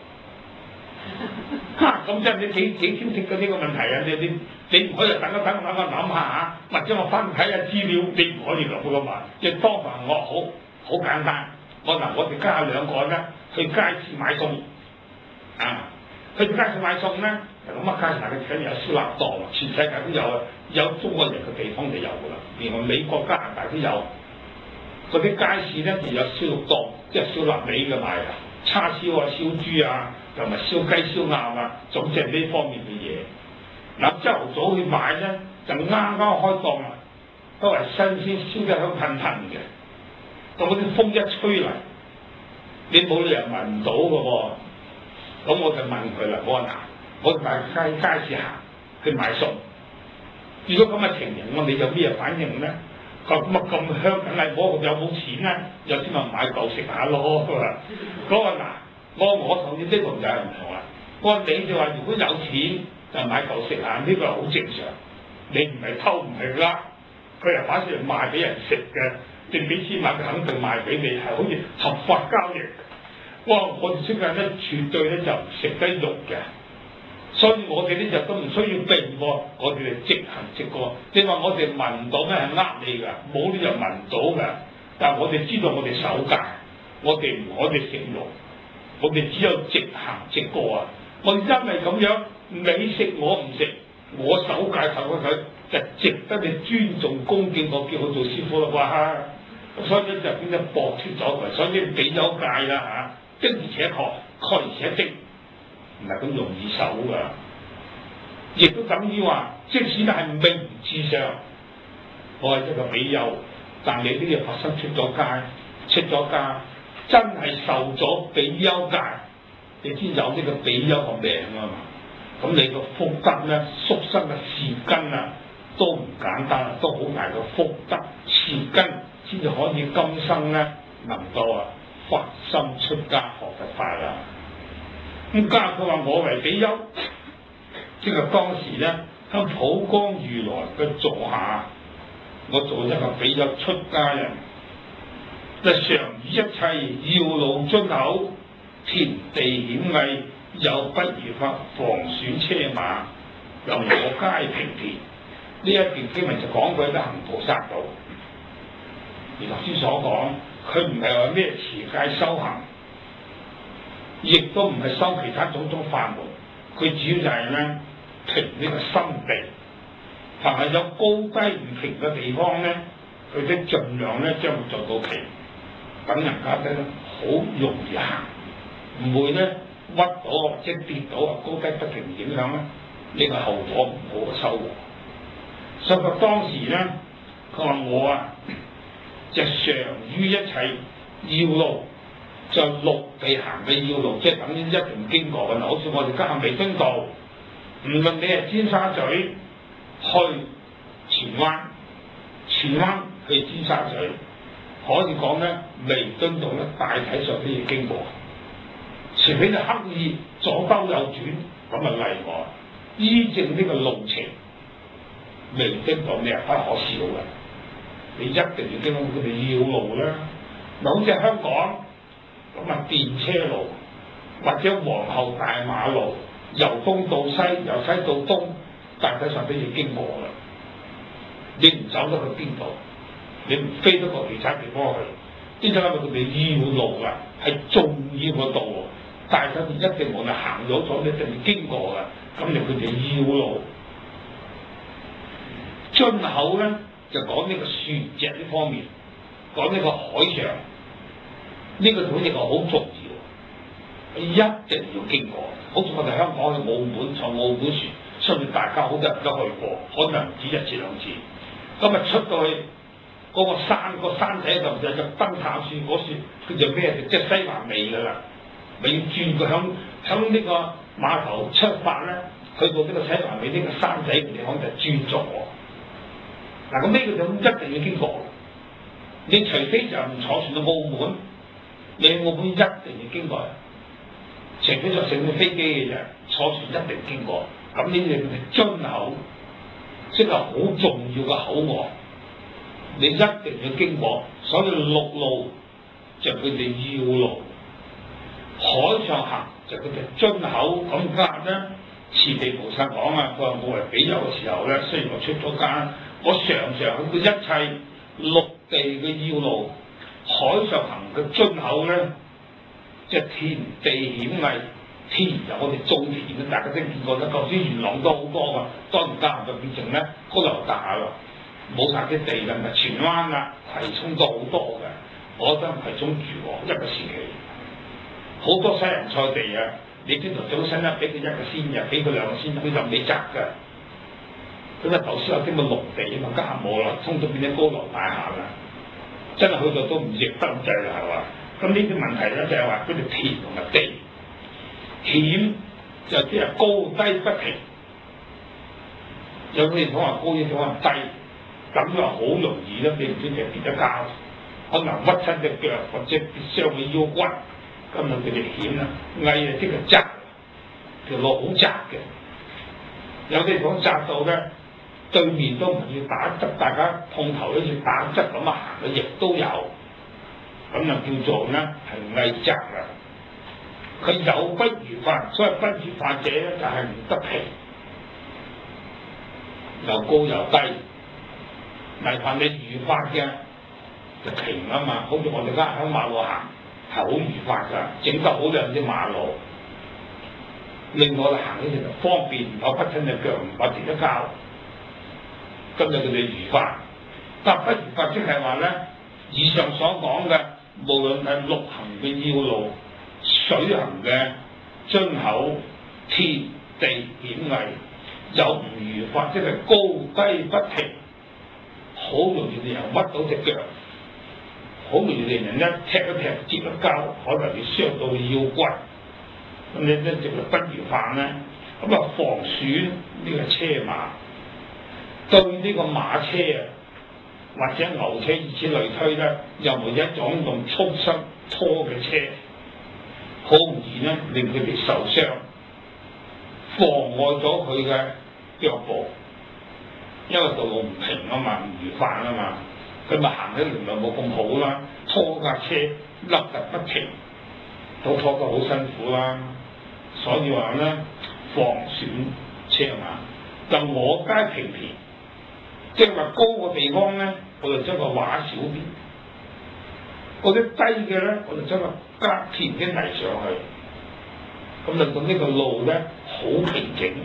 咁即係你幾挑剔嘅呢個問題啊！你唔可以等我諗下，或者我翻睇下資料，你唔可以咁噶嘛。即係當堂我好簡單，我哋家下兩個咧去街市買餸啊，去街市買餸咧，咁啊街市嘅梗有燒臘檔，全世界都有啊，有中國人嘅地方就有噶啦，連美國加拿大都有。嗰啲街市咧就有燒肉檔，即係燒臘味嘅賣啊，叉燒啊、燒豬啊，同埋燒雞、燒鴨啊，總之係呢方面嘅嘢。嗱，朝頭早去買咧，就啱啱開檔啦，都係新鮮燒得香噴噴嘅。咁嗰啲風一吹嚟，你冇理由聞唔到嘅喎。咁我就問佢啦，我話嗱，我帶街市行去買餸，如果咁嘅情形，我哋有咩反應咧？咁香，梗係我有冇錢咧？有錢咪買嚿食下咯。佢話嗱，我同你呢個就係唔同啦。我話你就話如果有錢就買嚿食下，呢個係好正常。你唔係偷唔係呃，佢又擺出嚟賣俾人食嘅，你俾錢買佢肯定賣俾你，係好似合法交易。我哋出嘅咧絕對咧就唔食得肉嘅。所以我哋呢就都唔需要避喎，我哋係直行直過。你話我哋聞到咩係呃你㗎？冇理由聞到㗎。但係我哋知道我哋守戒，我哋唔可以食肉，我哋只有直行直過啊！我哋因為咁樣，你食我唔食，我守戒守咗佢，就值得你尊重恭敬，我叫佢做師傅啦啩。所以咧就變咗駁斥咗佢，所以俾咗戒啦嚇，的而且確，確而且的。唔係咁容易守㗎，亦都等於話，即使係名字上，我係一個比丘，但你呢個佛身出咗家，真係受咗比丘戒，你先有呢個比丘個名啊嘛。咁你個福德咧，宿生嘅善根啊，都唔簡單，都好大嘅福德善根，先至可以今生咧能夠發心出家學佛法啦。咁加佢話我為比丘，即係當時咧喺普光如來嘅座下，我做一個比丘出家人，就常與一切要路津口、田地險隘，有不如法，房選車馬，又我皆平田。呢一段經文就講佢得行菩薩道。而頭先所講，佢唔係話咩持戒修行。亦都唔係修其他種種法門，佢主要就係咧平呢個心地，凡係有高低唔平嘅地方咧，佢都盡量咧將佢做到平，等人家咧好容易行，唔會咧屈到或者跌到高低不平影響咧，呢個後果唔好嘅收穫。所以佢當時咧，佢話我就常於一切要路。就陸地行嘅要路，即係等於一定經過嘅。好似我哋家下彌敦道，唔論你係尖沙咀去荃灣去尖沙咀，可以講咧彌敦道咧大體上都要經過，除非你刻意左兜右轉，咁啊例外。依正呢個路程，彌敦道你係不可少嘅，你一定要經過佢哋要路啦。嗱，好似香港。咁電車路或者皇后大馬路，由東到西，由西到東，大體上都要經過啦。你唔走得去邊度？你唔飛得過其他地方去？呢種係佢哋要路啦，係重要嘅道路，大體一定我哋行咗咗，你一定要經過㗎。咁就佢哋要路。津口咧就講呢個船隻呢方面，講呢個海上。呢個好似個好重要，一定要經過。好似我哋香港去澳門坐澳門船，相信大家好多人都去過，可能唔止一次兩次。咁出到去嗰個山仔度就燈塔樹嗰樹，佢就咩？即係西環尾㗎啦。咪要轉個響呢個碼頭出發咧，去到呢個西環尾呢個山仔嘅地方就轉左。嗱，咁呢個就一定要經過。你除非就唔坐船到澳門。你澳門一定要經過，除非就乘飛機嘅啫，坐船一定經過。咁呢啲叫津口，即係好重要嘅口岸，你一定要經過。所以陸路就佢哋要路， 海上行就叫做津口咁解咧。慈地菩薩講啊，佢話我係比丘嘅時候咧，雖然我出咗家，我常常去到一切陸地嘅要路，海上行嘅津口咧，即係田地險危。田就我哋種田咧，大家都見過啦，舊時元朗都好多噶，當然家下就變成咧高樓大廈啦，冇晒啲地啦，咪荃灣啦、葵涌都好多嘅。我覺得葵涌住一個時期，好多西洋菜地啊！你知道早晨咧，俾佢一個仙人，俾佢兩個仙人，佢任你摘㗎。咁啊，舊時有啲咁嘅農地啊嘛，家下冇啦，通咗變咗高樓大廈啦，真係去到都唔值得咁滯啦，係嘛？咁呢啲問題咧就係話嗰條田同埋地險就即係高低不平，有啲地方話高，有啲地方話低，咁就好容易咧，你唔知就跌咗跤，可能屈親隻腳或者跌傷個腰骨。咁啊，佢哋險啦，危啊，即係窄，條路好窄嘅。有啲地方窄到咧，對面都唔要打側，大家碰頭好似打側咁啊行嘅，亦都有。咁就叫做咧係危窄啦。佢有不如法，所謂不如法者咧就係唔得平，又高又低。危凡你如法嘅就平啊嘛，好似我哋而家喺馬路行。係好如法㗎，整得好靚啲馬路，令我哋行起嚟方便，唔怕屈親隻腳，唔怕跌得跤。咁就佢哋如法，但不如法即係話咧，以上所講嘅，無論係陸行嘅要路、水行嘅津口、天地險危，有唔如法，即係高低不平，好容易令人屈到隻腳。好容易令人一踢一踢接一跤，可能要傷到腰骨。咁你咧就不如法咧，咁啊防損呢個車馬，對呢個馬車啊或者牛車以此類推咧，任何一種用畜生拖嘅車，好容易咧令佢哋受傷，妨礙咗佢嘅腳步，因為道路唔平啊嘛，唔如法啊嘛。佢咪行起嚟咪冇咁好啦，拖架車凹凸不平，都拖得好辛苦啦。所以話咧，防損車馬，就我街平平，即係話高嘅地方咧，我就將個畫少啲；嗰啲低嘅咧，我就將個加填啲泥上去，咁令到呢個路咧好平整。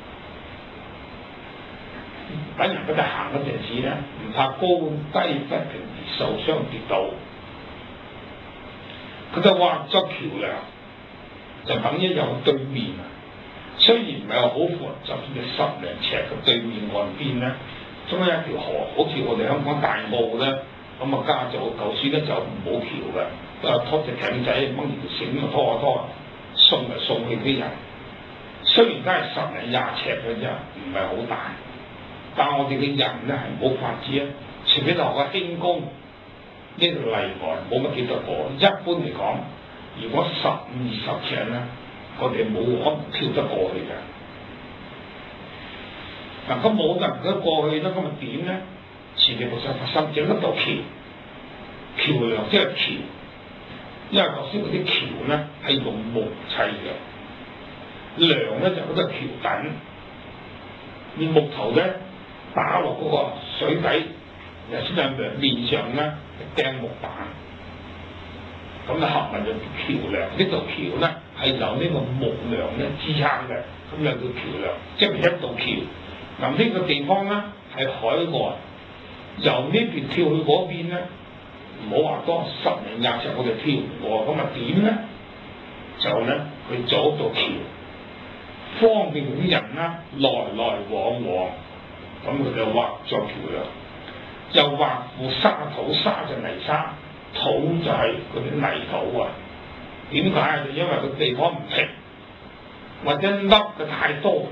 等人俾佢行嗰陣時咧，唔怕高低不平而受傷跌倒。佢就畫咗橋梁，就等於有對面啊。雖然唔係好闊，就算係10零尺嘅對面岸邊咧，中間一條河，好似我哋香港大澳咧，咁啊加咗舊時咧就冇橋嘅，都係拖隻艇仔掹條繩就拖下拖，送嚟送去啲人。雖然都係10零20尺嘅啫，唔係好大。但我哋嘅人咧係冇法子啊，除非就學個輕功呢個例外，冇乜幾多個。一般嚟講，如果15、20尺咧，我哋冇可能跳得過去嘅。嗱，咁冇人得過去咧，咁咪點咧？慈地菩薩發心整一道橋，橋梁即係橋，因為頭先嗰啲橋咧係用木砌嘅，梁咧就嗰個橋墩，而木頭咧。打落嗰個水底，又先喺面上咧釘木板，咁就合埋咗橋梁。呢道橋咧係由呢個木梁咧支撐嘅，咁有個橋梁，即係一道橋。嗱，呢個地方咧係海岸，由呢邊跳去嗰邊咧，唔好話多10零20尺我哋跳唔過，咁啊點咧？就咧去做道橋，方便啲人啦來來往往。咁佢就畫咗橋梁，又畫副沙土，沙就泥沙，土就係嗰啲泥土啊。點解啊？就因為個地方唔平，或者凹嘅太多，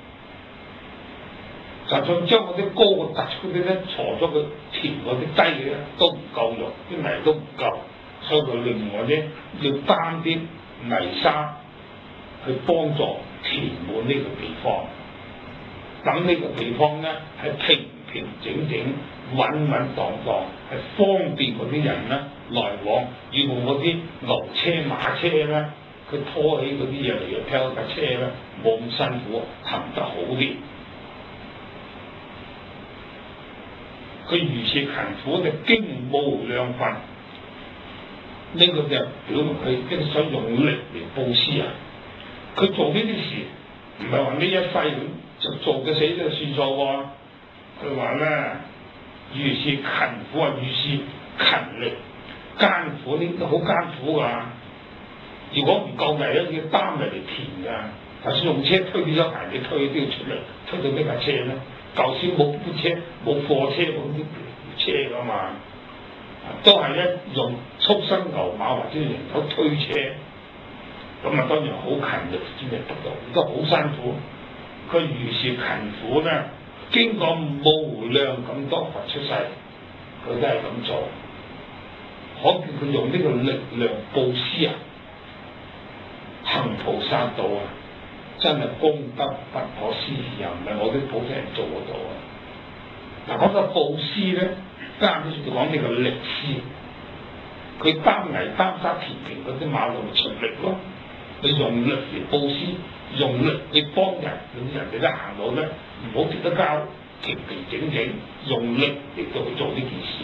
就算將嗰啲高嘅突出嗰啲咧，鋤咗佢填嗰啲低嘅咧，都唔夠用，啲泥都唔夠，所以佢另外咧要擔啲泥沙去幫助填滿呢個地方。等呢個地方咧係平平整整、穩穩當當，係方便嗰啲人咧來往。要用嗰啲牛車馬車咧， 佢拖起嗰啲嘢嚟嘅，劈架車咧冇咁辛苦，行得好啲。佢如是勤苦就經無量分，呢個就表明佢一想用力嚟佈施啊！佢做呢啲事唔係話呢一世咁就做嘅死就算數喎。佢話咧，如是勤苦啊，如是勤力，艱苦呢都好艱苦㗎。如果唔夠力咧，要擔嚟填㗎。就算用車推咗排，你推都要出嚟，推到呢架車咧。舊時冇車冇貨車咁啲車㗎嘛，都係咧用畜生牛馬或者人手推車，咁啊當然好勤力先至得到，都好辛苦。佢如是勤苦咧，經過無量咁多佛出世，佢都係咁做，可見佢用呢個力量佈施啊，行菩薩道啊！真係功德不可思議，又唔係我啲普通人做得到啊！嗱，講到布施咧，啱先就講呢個力施，佢擔泥擔沙填平嗰啲馬路咪出力咯，你用力嚟布施，用力去幫人，令人哋咧行路咧唔好跌得跤，平平整整，用力嚟到去做呢件事。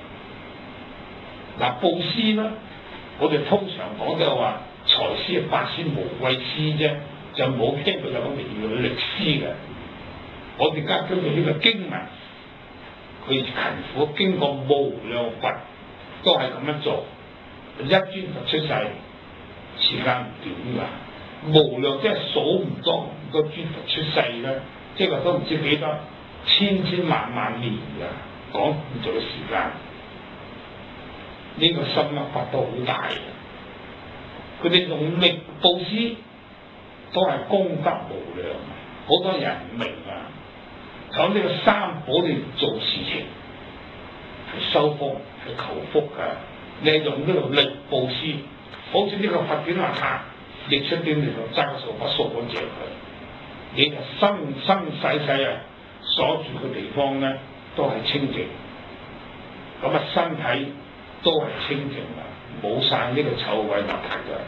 嗱，布施咧，我哋通常講就係話財施法施無畏施啫。就冇聽到有咁嘅叫力施嘅，我哋而家根據呢個經文，佢勤苦經過無量佛，都係咁樣做。一尊佛出世，時間唔短㗎，無量即係數唔多個尊佛出世咧，即係都唔知幾多千千萬萬年㗎，講唔做嘅時間。呢、個心啊發到好大嘅，佢哋用力佈施。都係功德無量，好多人唔明啊！講呢個三寶嚟做事情，係修福，係求福㗎。你係用呢個力佈施，好似呢個佛典話下，逆出點嚟就揸個掃把掃乾淨佢。你就生世啊，所住嘅地方咧都係清淨，咁啊身體都係清淨㗎，冇晒呢個臭穢物體㗎。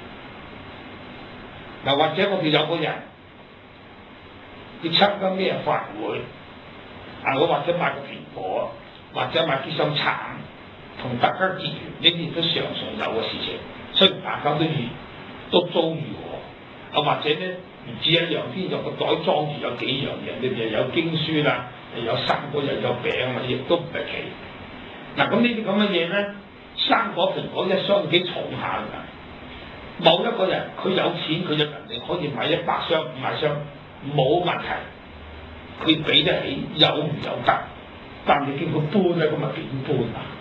嗱，或者我哋有個人要參加咩法會，我或者買個蘋果，或者買啲生橙，同大家結緣，呢啲都常常有嘅事情。雖然大家都遭遇過，或者咧唔止一樣添，有個袋裝住有幾樣嘢，你哋有經書啦，有生果又有餅啊，亦都唔係奇。嗱，咁呢啲咁嘅嘢咧，生果蘋果一箱幾重下㗎。某一個人佢有錢，佢有能力可以買100箱、500箱，冇問題，佢俾得起，有唔有得？但你叫佢搬咧，咁啊點搬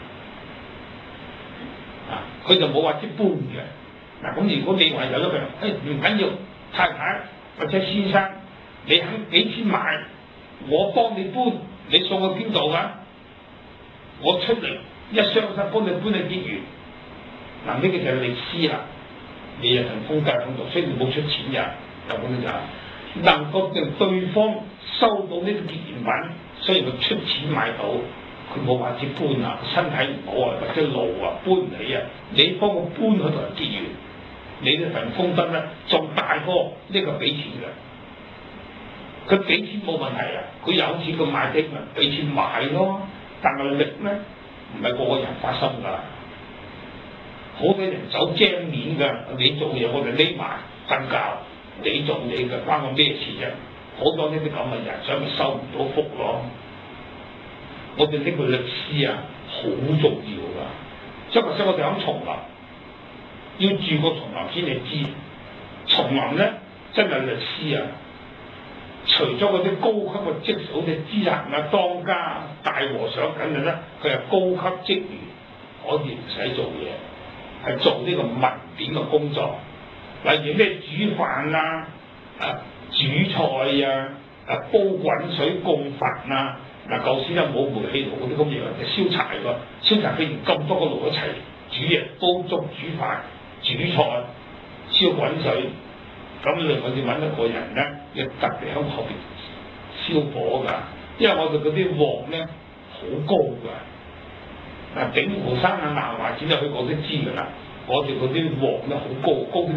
啊？佢就冇話知搬嘅。嗱，咁如果你話有咗佢，唔緊要，太太或者先生，你肯幾錢買，我幫你搬，你送去邊度㗎？我出嚟一箱箱幫你搬去結緣。嗱，呢個就係力施啦。你又同公家咁做，雖然冇出錢呀，有咁就能夠令對方收到呢個結緣品，雖然佢出錢買到，佢冇話接搬啊，身體唔好啊，或者路啊搬唔起啊，你幫我搬去同人結緣，你呢份功德咧仲大過呢個俾錢嘅。佢俾錢冇問題啊，佢有錢佢買啲咪俾錢買咯，但係力咧唔係個個人發生㗎。好多人走精面㗎，你做嘢我哋匿埋瞓覺，你做你嘅關我咩事啫？好多呢啲咁嘅人，所以咪收唔到福咯。我哋呢個力施啊，好重要㗎。所以頭先我哋講叢林，要住個叢林先至知，叢林咧真係力施啊！除咗嗰啲高級嘅職好似知行啊、當家、大和尚緊嘅咧，佢係高級職員，可以唔使做嘢。係做呢個文典嘅工作，例如咩煮飯啊、煮菜啊、煲滾水供佛啊。嗱，舊時又冇煤氣爐嗰啲咁嘢，就燒柴喎。燒柴譬如咁多個爐一齊煮嘢，煲粥、煮飯、煮菜、燒滾水。咁你我哋揾一個人咧，要特別喺後邊燒火㗎，因為我哋嗰啲鑊咧好高㗎。嗱，鼎湖山啊、南華寺啊，去過都知㗎啦。我哋嗰啲鑊咧好高，高啲咧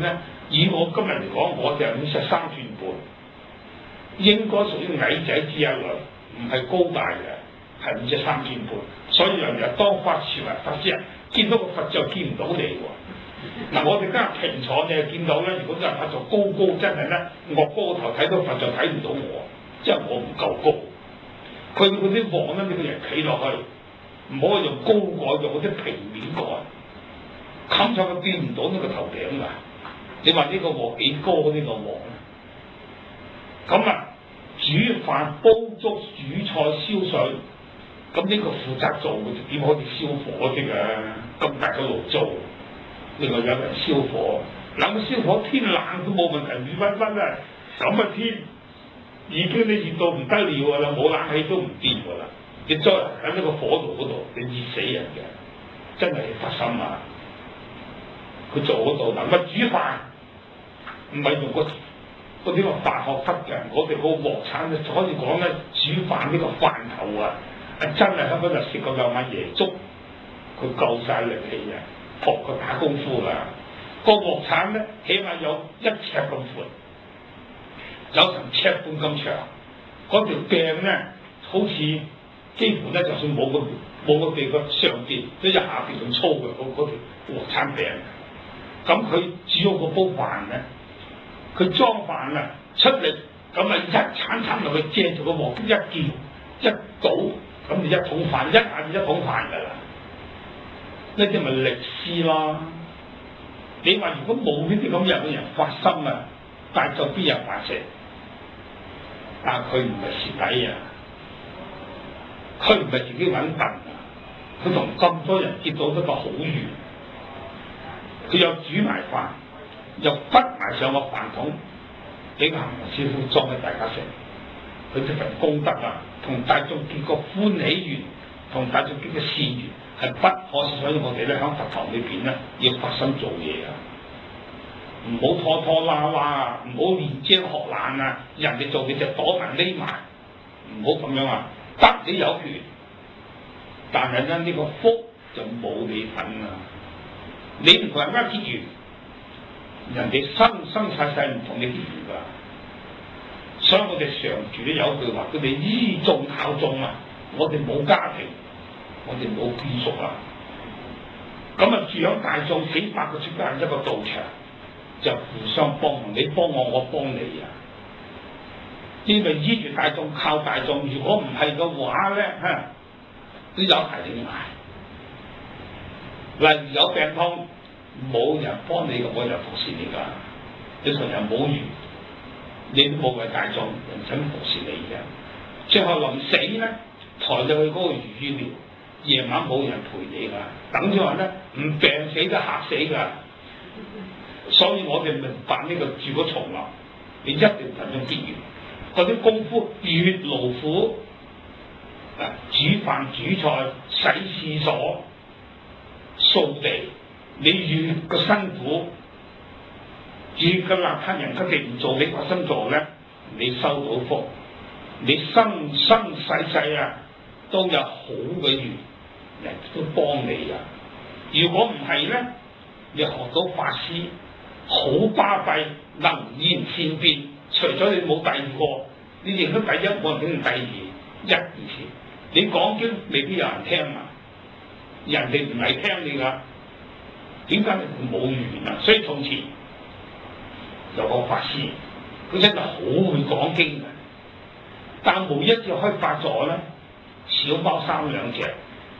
以我今日嚟講，我就係53寸半，應該屬於矮仔之一類，唔係高大嘅，係53寸半。所以人哋當法師啊，法師啊，見到個佛就見唔到你喎。嗱，我哋今日平坐你係見到咧，如果真係佛就高高，真係咧，我高個頭睇到佛就睇唔到我，即係我唔夠高。佢嗰啲鑊咧，你個人企落去，唔好用高蓋，用嗰啲平面蓋，冚上去見唔到呢個頭頂㗎。你話呢個鑊幾高呢個鑊咧？咁啊，煮飯、煲粥、煮菜、燒水，咁呢個負責做嘅點可以燒火啫㗎？咁大個爐灶，另外有人燒火，嗱個燒火天冷都冇問題，雨紛紛啊，咁嘅天已經你熱到唔得了㗎啦，冇冷氣都唔掂㗎啦，你再喺呢個火爐嗰度，你熱死人嘅，真係發心啊！佢做嗰度嗱，乜煮飯唔係用嗰啲個飯殼得嘅，我哋個鑊鏟咧可以講咧，煮飯呢個飯頭啊，真係香港就食過兩碗椰粥，佢夠晒力氣嘅，學過打功夫㗎。個鑊鏟咧，起碼有1尺咁闊，有成1尺半咁長。嗰條柄咧，好似幾乎咧，就算冇個地個上邊，即係下邊咁粗嘅嗰條鑊鏟柄。咁佢煮好個煲飯咧，佢裝飯啊出力，咁啊一鏟落去借住個鑊一叫一倒，咁就一桶飯，一下就一桶飯㗎啦。呢啲咪力士咯。你話如果冇呢啲咁樣嘅人發心啊，大眾邊有飯食？但係佢唔係蝕底啊，佢唔係自己揾笨啊，佢同咁多人結到一個好緣。佢又煮埋飯，又畢埋上個飯桶，俾個行師傅裝俾大家食。佢呢份功德啊，同大眾結個歡喜緣，同大眾結個善緣，係不可思議。所以我哋咧喺佛堂裏邊咧，要發心做嘢啊，唔好拖拖拉拉啊，唔好練精學懶啊，人哋做你就躲埋匿埋，唔好咁樣啊。得你有權，但係咧呢個福就冇你份啊。你唔同人家結緣，人哋生世世唔同你結緣㗎。所以我哋常住都有句話，佢哋依眾靠眾啊。我哋冇家庭，我哋冇眷屬啊。咁啊住響大眾幾百個出家人一個道場，就互相幫忙，你幫我，我幫你啊。因為依住大眾靠大眾，如果唔係嘅話咧，都有排你捱。例如有病痛，冇人幫你嘅，冇人服侍你㗎。你同人冇緣，你都冇為大眾人想服侍你嘅。最後臨死咧，抬咗去嗰個如意廟，夜晚冇人陪你㗎，等咗話咧，唔病死都嚇死㗎。所以我哋明白呢個住嗰叢林，你一定同人結緣。嗰啲功夫越勞苦，煮飯煮菜、洗廁所、掃地，你越個辛苦，越個邋遢人佢哋唔做，你發心做咧，你收到福，你生世啊都有好嘅緣，人都幫你啊。如果唔係咧，你學到法師好巴閉，能言善辯，除咗你冇第二個，你認得第一，冇人認第二，一二次，你講經未必有人聽啊，人哋唔係聽你㗎。點解你冇緣啊？所以從前有個法師，佢真係好會講經嘅，但每一次開法座咧，小貓3兩隻，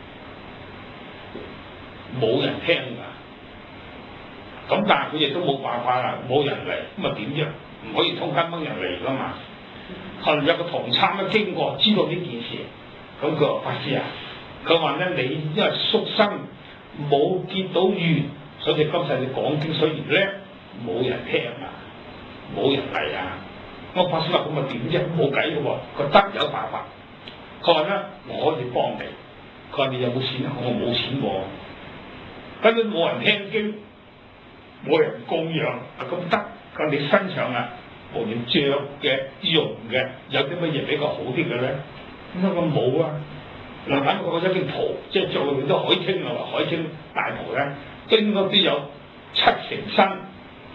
冇人聽㗎。咁但係佢亦都冇辦法啦，冇人嚟，咁啊點啫？唔可以通街掹人嚟㗎嘛。後來有個同參咧經過，知道呢件事，咁佢話：法師啊，佢話咧你因為宿生冇結到緣，所以今世你講經雖然叻，冇人聽啊，冇人嚟啊。我法師話：咁啊點啫？冇計㗎喎。佢得有辦法。佢話咧我可以幫你。佢話你有冇錢啊？我冇錢喎。根本冇人聽經，冇人供養，咁得。佢話你身上啊，無論着嘅、用嘅，有啲乜嘢比較好啲嘅咧？咁我冇啊。嗱，等我嗰一件袍，即係着到啲海青啊，海青大袍咧，應該都有7成新，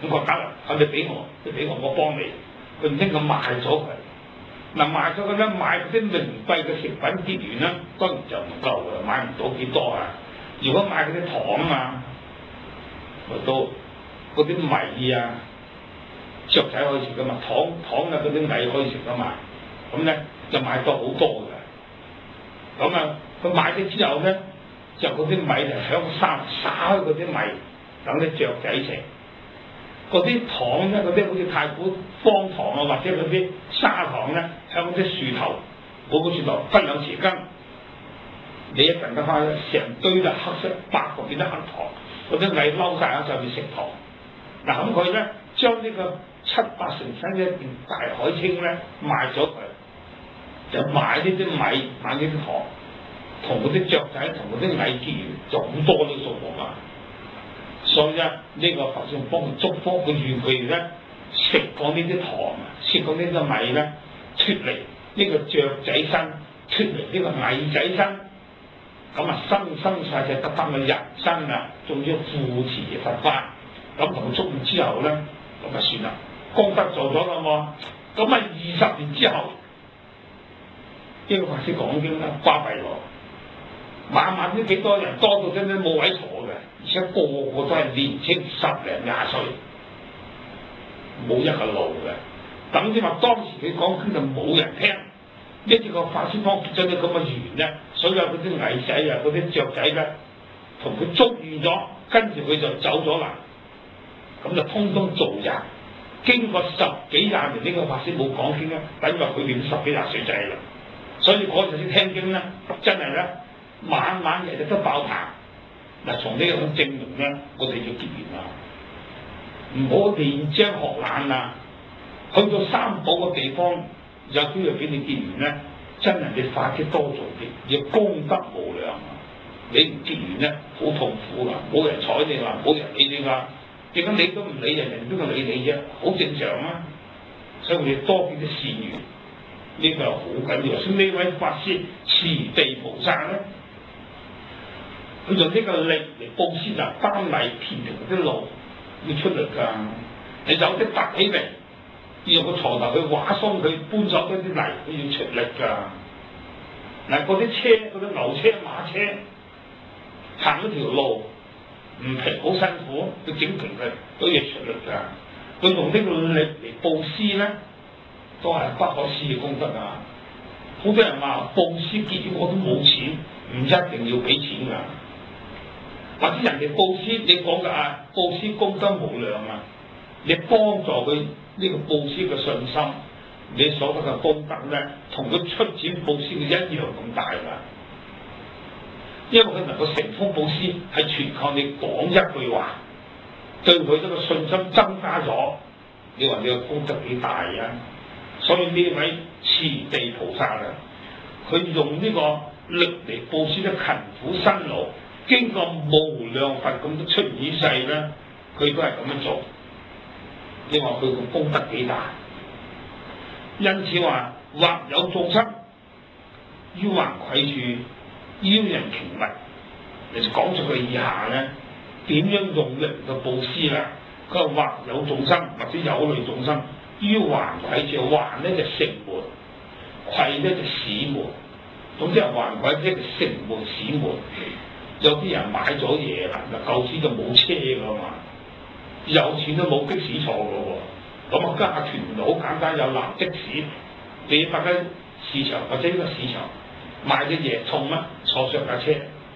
咁佢得啦，你俾我，我幫你，佢唔拎佢賣咗佢。嗱賣咗佢咧，買嗰啲名貴嘅食品結緣咧，當然就唔夠嘅，買唔到幾多啊！如果買嗰啲糖啊，咪都嗰啲米啊，雀仔可以食噶嘛，糖啊嗰啲米可以食噶嘛，咁咧就買到好多嘅。咁啊，佢買咗之後咧，就嗰啲米就響山撒開嗰啲米，等啲雀仔食。嗰啲糖咧，嗰啲好似太古方糖啊，或者嗰啲砂糖咧，喺嗰啲樹頭，嗰個樹頭分兩匙羹，你一陣間翻去，成堆都黑色白個變得黑糖，嗰啲米撈晒喺上面食糖。嗱咁佢咧將呢個7、8成新一件大海青咧賣咗佢，就買呢啲米，買呢啲糖，同嗰啲雀仔同嗰啲蟻結緣，就好多呢個數目啊！所以咧，呢個佛像幫佢祝福，佢願佢哋咧食過呢啲糖啊，食過呢啲米咧，脫離呢個雀仔身，脫離呢個蟻仔身，咁啊生世就得翻個人身啊，仲要扶持佛法，咁同佢祝願之後咧，咁啊算啦，功德做咗啦喎，咁啊20年之後，呢個法師講經啦，巴閉喎。晚都幾多人，多到真係冇位坐嘅，而且個個都係年青10零20歲，冇一個路嘅。等於話當時佢講經就冇人聽，呢次個法師幫結咗啲咁嘅緣咧，所有嗰啲蟻仔啊、嗰啲雀仔咧，同佢祝願咗，跟住佢就走咗啦。咁就通通做人。經過10幾20年，呢個法師冇講經咧，等於話佢哋都10幾20歲仔啦。所以嗰陣時聽經咧，真係咧。晚日都爆棚，嗱從呢種證明咧，我哋要結緣啦，唔好練精學懶啊！去到三寶嘅地方，有機會俾你結緣咧，真係你快啲多做啲，要功德無量啊！你唔結緣咧，好痛苦噶，冇人睬你啦，冇人理你噶，點解你都唔理人，人邊個理你啫？好正常啊！所以我哋多啲啲善緣，呢個係好緊要。所以呢位法師慈地菩薩咧。佢用呢個力嚟佈施就擔泥填平啲路，要出力㗎。你有啲凸起嚟，要用個鋤頭去畫鬆佢，搬走嗰啲泥，佢要出力㗎。嗱，嗰啲車，嗰啲牛車、馬車行嗰條路唔平，好辛苦，要整平佢都要出力㗎。佢用呢個力嚟佈施咧，都係不可思議功德啊！好多人話佈施結緣我都冇錢，唔一定要俾錢㗎。或者人哋佈施，你講嘅啊，佈施功德無量啊！你幫助佢呢個佈施嘅信心，你所得嘅功德咧，同佢出錢佈施嘅一樣咁大㗎。因為佢能夠成功佈施，係全靠你講一句話，對佢呢個信心增加咗。你話你個功德幾大啊？所以呢位慈地菩薩啊，佢用呢個力嚟佈施得勤苦辛勞。經過無量佛咁多出現世咧，佢都係咁樣做。你話佢個功德幾大？因此話，或有眾生於橫愧處邀人擎物，你就講出佢以下咧點樣用力嘅佈施啦。佢話或有眾生或者有類眾生於橫愧處，橫咧就城門，愧咧就市門。總之係橫愧即係城門市門。有啲人買咗嘢啦，嗱舊時就冇車噶嘛，有錢都冇的士坐噶喎，咁啊加團就好簡單，有藍的士，你發緊市場或者呢個市場買啲嘢重乜，坐上架車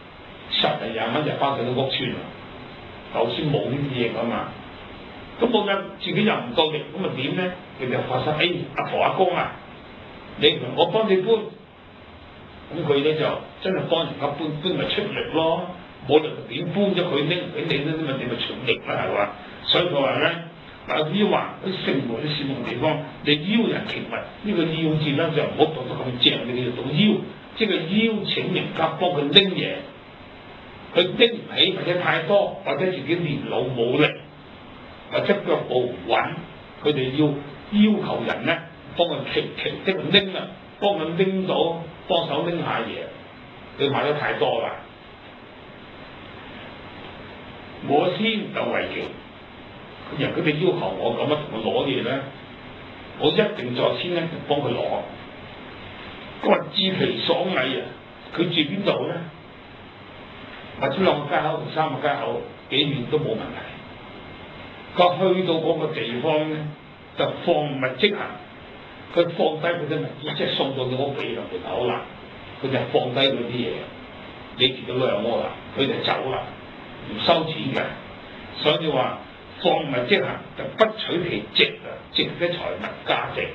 10零20蚊就翻到啲屋村啦。舊時冇呢啲嘢噶嘛，咁冇人自己又唔夠力，咁啊點咧？佢就發生阿婆阿公啊，我幫你搬。咁佢咧就真係幫人家搬咪出力咯，冇力點搬咗佢拎俾你咧，你咪出力啦，係嘛？所以佢話咧，嗱要話啲城門啲市門地方，你邀人擎物，呢個邀字咧就唔好讀得咁正，你要讀邀，即係邀請人家幫佢拎嘢，佢拎唔起或者太多，或者自己年老冇力，或者腳步唔穩，佢哋要求人咧幫佢即係拎啊，幫佢拎到。幫手拎下嘢，佢買得太多啦。我先就為奇， 人佢哋要求我咁樣同佢攞嘢咧，我一定在先咧就幫佢攞。佢話知其所謂啊，佢住邊度咧？或者2個街口同3個街口幾遠都冇問題。佢去到嗰個地方咧，就放物即行。佢放低佢啲物資，即係送到佢屋企入門口啦。佢就放低嗰啲嘢，你住到2摩啦，佢就走啦，唔收錢嘅。所以話放物即行，就不取其值啊，值嘅財物價值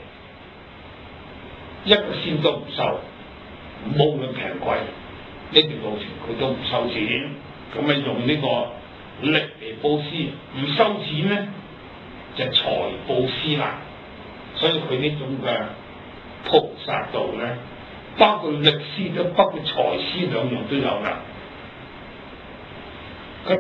1個仙都唔收，無論平貴，呢條路程佢都唔收錢。咁咪用呢個力嚟布施，唔收錢咧就財布施啦。所以佢呢種嘅菩薩道咧，包括力施都包括財施2樣都有啦。佢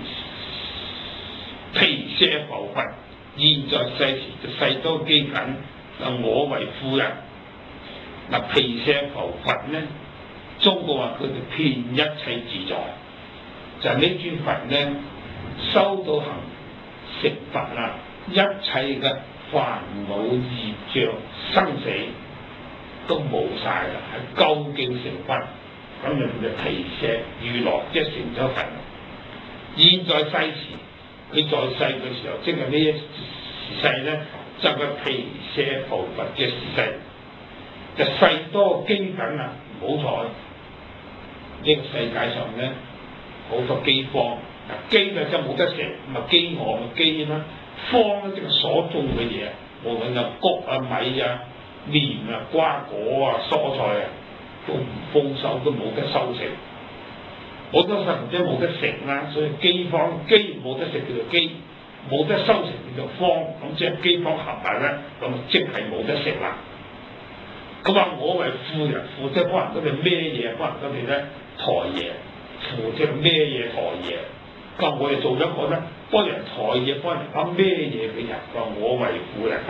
皮舍浮佛，現在世時就世多飢饉，我為富人。嗱，皮舍浮佛咧，中國話佢哋遍一切自在，就係呢尊佛咧修到行成佛啦，一切嘅煩惱業障生死都冇晒啦，係究竟成佛，咁就叫做皮舍如來，即係成咗佛。現在世時，佢在世嘅時候，即係呢一時世咧，就係皮舍浮佛嘅時世，就世多飢饉啊！唔好彩，呢個世界上咧好多饑荒，饑啊就冇得食，咪饑餓咪饑啦。荒咧即係所種嘅嘢，無論有穀啊、米啊、麵啊、瓜果啊、蔬菜啊，都唔豐收，都冇得收成。好多細路仔冇得食啦，所以饑荒，饑冇得食叫做饑，冇得收成叫做荒，咁即係饑荒合埋咧，咁即係冇得食啦。佢話我為富人，富即係幫人哋孭嘢，幫人哋咧抬嘢，富即係孭嘢抬嘢。佢話我哋做一個咧幫人抬嘢、幫人孭嘢嘅人。佢話我為富人。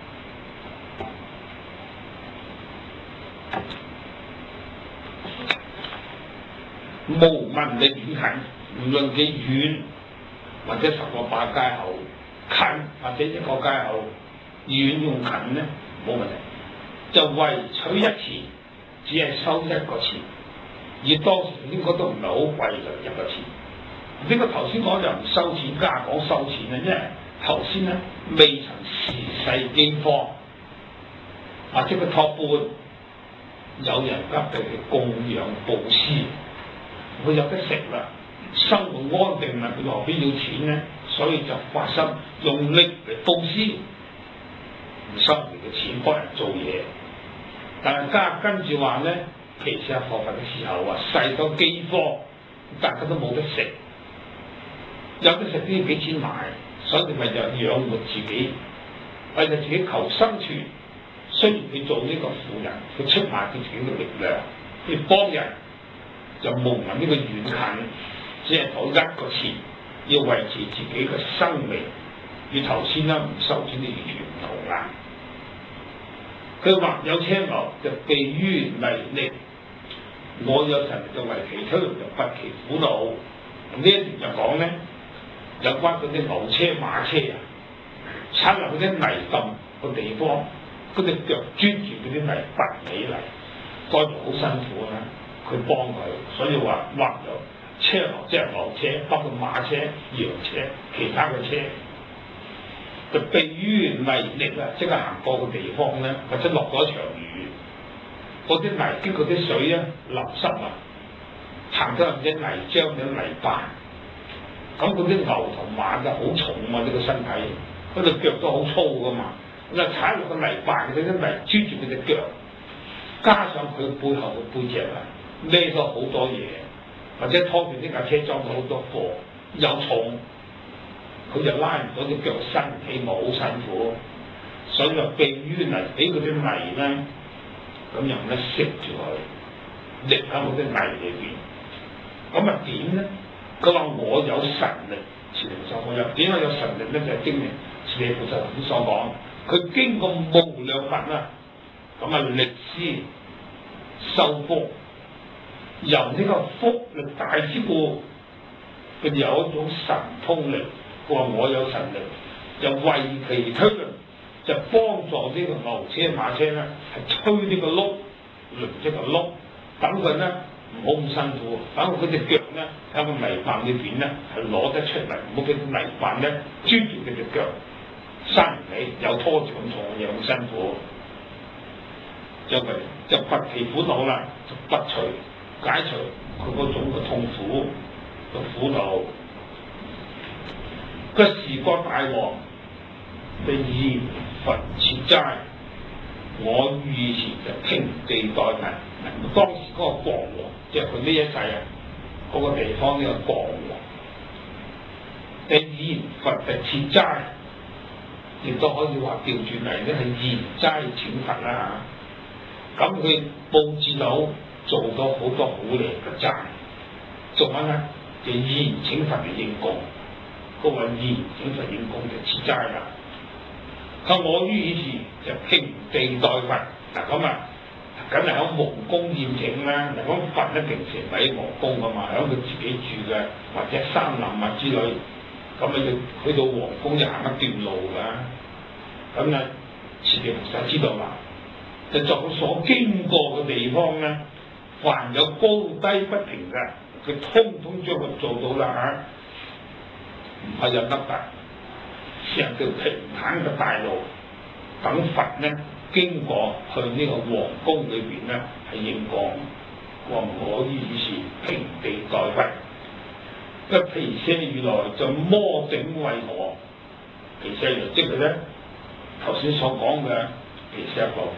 無問你點近，唔論幾遠，或者10個8街口近，或者1個街口遠用近咧冇問題，就為取一錢，只係收1個錢，而當時應該都唔係好貴嘅1個錢。呢個頭先講就唔收錢，家講收錢啦，因為頭先咧未曾時世饑荒，或者佢託缽有人急佢嘅供養布施。佢有得食啦，生活安定啦，佢何必要錢呢？所以就發心用力嚟布施，唔收人哋嘅錢幫人做嘢。但係跟住話咧，皮舍浮佛嘅時候話世多饑荒，大家都冇得食，有得食都要俾錢買，所以咪就養活自己，為咗自己求生存。雖然佢做呢個富人，佢出賣佢自己嘅力量去幫人。就無問呢個遠近，只係攞1個錢，要維持自己嘅生命。與頭先啦唔收錢就完全唔同啦。佢話有青牛就避於泥濘，我有神力就為其推，就拔其苦惱。咁呢一段就講咧，有關嗰啲牛車馬車啊，踩落嗰啲泥凼個地方，嗰隻腳鑽住嗰啲泥拔起嚟，當然好辛苦啦。佢幫佢，所以話畫咗車牛即係牛車，包括馬車、羊車、其他嘅車，就避於泥濘啊！即係行過個地方咧，或者落咗一場雨，嗰啲泥經嗰啲水咧淋濕啊，行咗入啲泥漿、啲泥巴，咁嗰啲牛同馬就好重啊！呢個身體，嗰隻腳都好粗噶嘛，咁啊踩落個泥巴，嗰啲泥黐住佢隻腳，加上佢背後嘅背脊啊！孭咗好多嘢，或者拖住呢架車裝咗好多貨，又重，佢就拉唔到隻腳伸起，咪好辛苦。所以就避於泥，俾嗰啲泥咧，咁又咧食住佢，力喺嗰啲泥裏邊。咁啊點咧？佢話我有神力，慈悲菩薩我有點解有神力咧？就係經歷慈悲菩薩頭先所講，佢經過無量佛啦，咁啊力施修福。由呢個福力大之故，佢有一種神通力。佢話我有神力， 就為其推論，就幫助呢個牛車馬車咧係推呢個轆，輪即個轆，等佢咧唔好咁辛苦，等佢隻腳咧喺個泥板裏邊咧係攞得出嚟，唔好俾泥板咧專住佢隻腳，生唔起有拖住咁重又咁辛苦，就拔其苦惱啦，就拔除解除佢嗰種嘅痛苦嘅苦惱。個時國大王就嚴罰設齋，我御以前就平地待民。當時嗰個國王，即係佢呢一世啊，嗰個地方呢個國王，就嚴罰就設齋，亦都可以話調轉嚟咧係嚴齋懲罰啦。咁佢佈置到做咗好多好靚嘅齋，做乜咧？就嚴懲罰嘅應供。嗰個嚴懲罰應供就設齋啦。佢我於以前就平地待佛嗱，咁啊，梗係喺皇宮宴請啦。嗱，咁佛咧平時喺皇宮噶嘛，喺佢自己住嘅或者山林啊之類，咁啊要去到皇宮就行一段路㗎。咁啊，慈悲菩薩知道啦，就在佢所經過嘅地方咧，凡有高低不平嘅，佢通通將佢做到啦嚇。唔係有得㗎，成條平坦嘅大路，等佛咧經過去呢個皇宮裏邊咧係應講，話我於以是平地待佛，個毗舍如來就摩頂為我，毗舍如來即係咧頭先所講嘅毗舍佛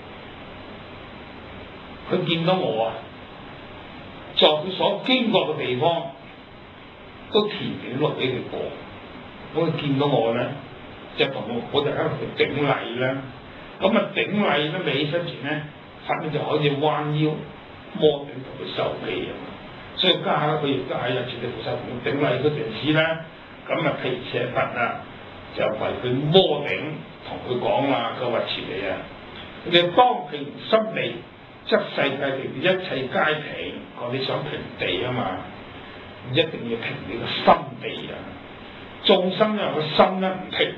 佛，佢見到我啊，在佢所經過嘅地方，都田景落俾佢過，咁佢見到我咧，就同我就喺度頂禮啦。咁啊頂禮咧未起身前咧，佛就可以彎腰摩頂同佢受記啊嘛。所以家下佢亦都喺慈悲菩薩同佢頂禮嗰陣時咧，咁啊毗舍佛啊就為佢摩頂同佢講啦，佢話慈你啊，你當平心地，則世界地一切皆平。我哋想平地啊嘛。一定要平你個心地啊！眾生因為個心咧唔平，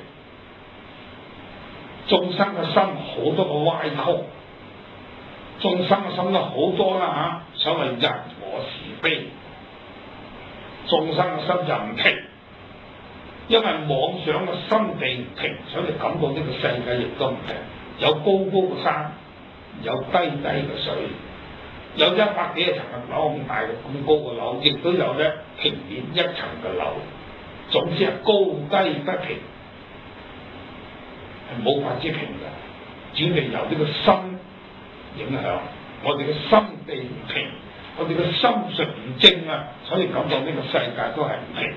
眾生個心好多個歪曲，眾生個心都好多啦嚇，所謂人我是非，眾生個心就唔平，因為妄想個心地唔平，所以感覺呢個世界亦都唔平，有高高嘅山，有低低嘅水。有100幾層嘅樓咁大嘅咁高嘅樓，亦都有咧平面一層嘅樓。總之係高低不平，係冇法之平嘅。只係由呢個心影響，我哋嘅心地唔平，我哋嘅心術唔正啊，所以感覺呢個世界都係唔平。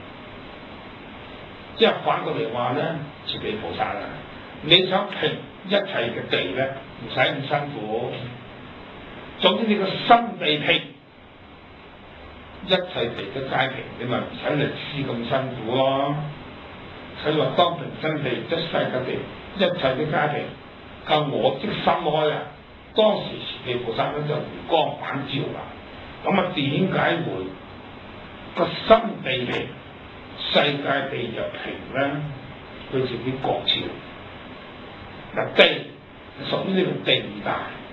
即係反過嚟話咧，慈悲菩薩啊，你想平一切嘅地咧，唔使咁辛苦。總之你個心地平，一切地都皆平，你咪唔使嚟試咁辛苦咯。所以話當平生地，即世界地，一切都皆平。靠我即心開啊！當時慈悲菩薩咧就回光返照啦。咁啊點解會個心地平，世界地就平咧？佢自己覺照。嗱，地屬於呢個地大。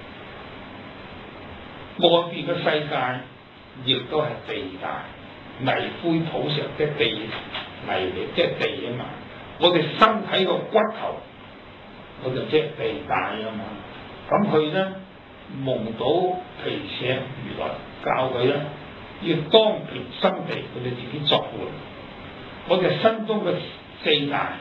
外邊嘅世界亦都係地大，泥灰土石即係地泥嚟，即係地啊嘛。我哋身體個骨頭，我就即係地大啊嘛。咁佢咧蒙到毗舍如來教佢咧，要當平心地，佢哋自己作換。我哋身中嘅四大，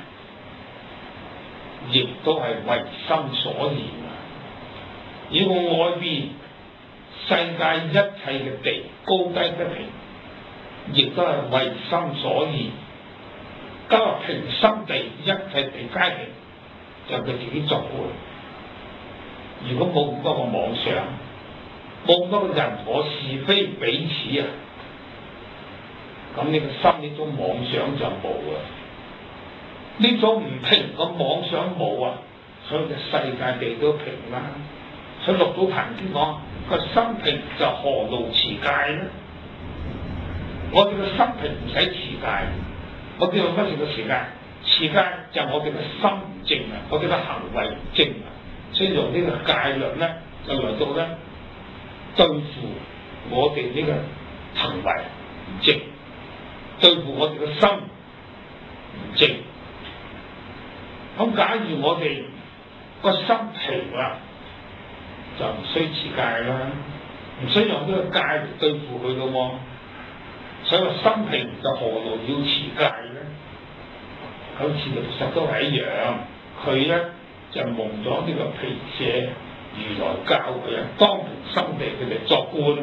亦都係為心所現啊。如果外邊世界一切嘅地高低不平，亦都係為心所現。今日平心地，一切地皆平，就佢自己作換。如果冇咁多個妄想，冇咁多個人我是非彼此啊，咁你個心呢種妄想就冇啊。呢種唔平個妄想冇啊，所以個世界地都平啦。所以六祖壇經講個心平就何勞持戒咧？我哋個心平唔使持戒，我哋用乜嘢嘅時間？持持戒就我哋嘅心唔正啊，我哋嘅行為唔正啊，所以用呢個戒律咧就嚟到咧對付我哋呢個行為唔正，對付我哋嘅心唔正。咁假如我哋個心平啦，就唔需持戒啦，唔需用呢個戒嚟對付佢咯喎。所以話心平就何來要持戒咧？好似其實都係一樣，佢咧就蒙咗呢個皮舍如來教佢啊，當平心地佢哋作觀，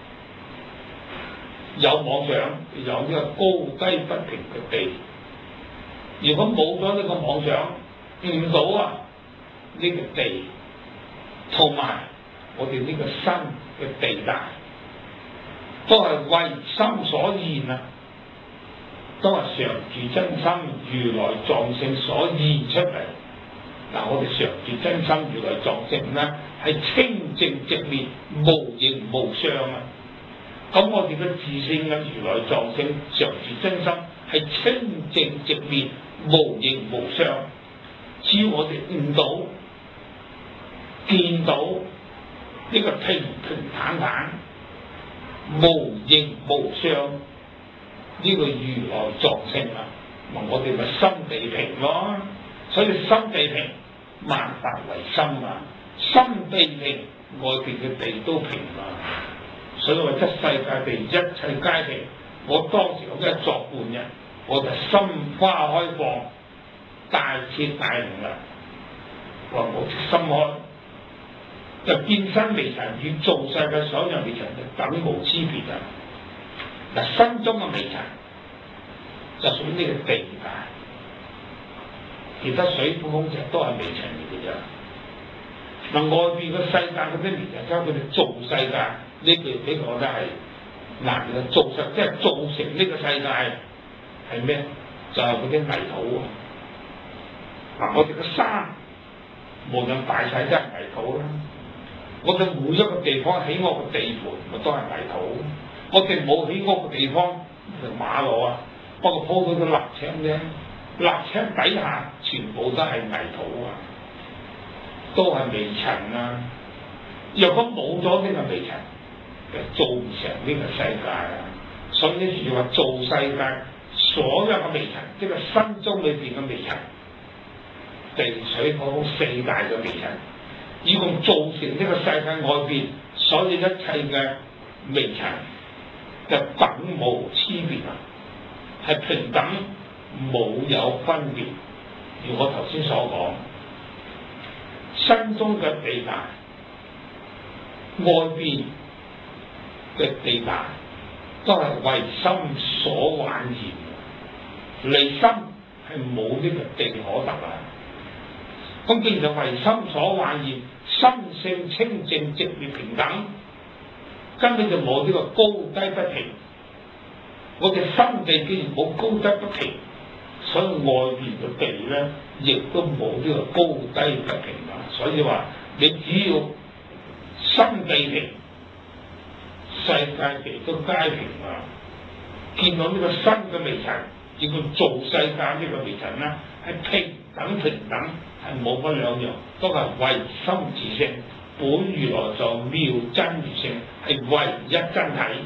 有妄想，有呢個高低不平嘅地。如果冇咗呢個妄想，悟到啊呢個地，同埋我哋呢個身嘅地帶，都係為心所現啊，都係常住真心如來藏性所現出嚟。嗱，我哋常住真心如來藏性咧，係清淨直滅，無形無相啊。咁我哋嘅自性嘅如來藏性常住真心係清淨直滅，無形無相。只要我哋悟到、見到呢個平平坦坦、無形無相呢個如來藏性啊，我哋咪心地平咯。所以心地平，萬法為心啊！心地平，外邊嘅地都平啊！所以話一世界地一切皆平。我當時我一作伴嘅，我就心花開放，大徹大悟啦！話我心開，就見身微塵與造世嘅所有微塵就等無差別啊！嗱，心中嘅微塵就屬於呢個地帶。其他水土空氣都係微塵嚟嘅啫。嗱，外邊嘅世界嗰啲微塵，即係佢哋造世界呢個我覺得係難嘅。造實即係造成呢個世界係咩？就係嗰啲泥土啊！嗱，我哋嘅山無論大細都係泥土啦。我哋每一個地方起屋嘅地盤咪都係泥土。我哋冇起屋嘅地方就馬路啊，不過鋪到個瀝青啫。瀝青底下全部都係泥土啊，都係微塵啊。若果冇咗呢個微塵，就造唔成呢個世界啊。所以呢句話造世界，所有嘅微塵，即係心中裏邊嘅微塵，地水火風四大嘅微塵，以共造成呢個世界外邊所有一切嘅微塵，就等無差別啊，係平等。冇有分別，如我頭先所講，身中嘅地帶，外邊嘅地帶，都係為心所幻現，離心係冇呢個地可得啊！咁既然就為心所幻現，心性清淨直滅平等，根本就冇呢個高低不平。我哋心地既然冇高低不平，所以外邊嘅地咧，亦都冇呢個高低不平啊！所以話你只要心地平，世界地都皆平啊！見到呢個身嘅微塵，見到造世界呢個微塵咧，係平等，係冇乜兩樣，都係唯心自性，本如來藏妙真如性，係唯一真體。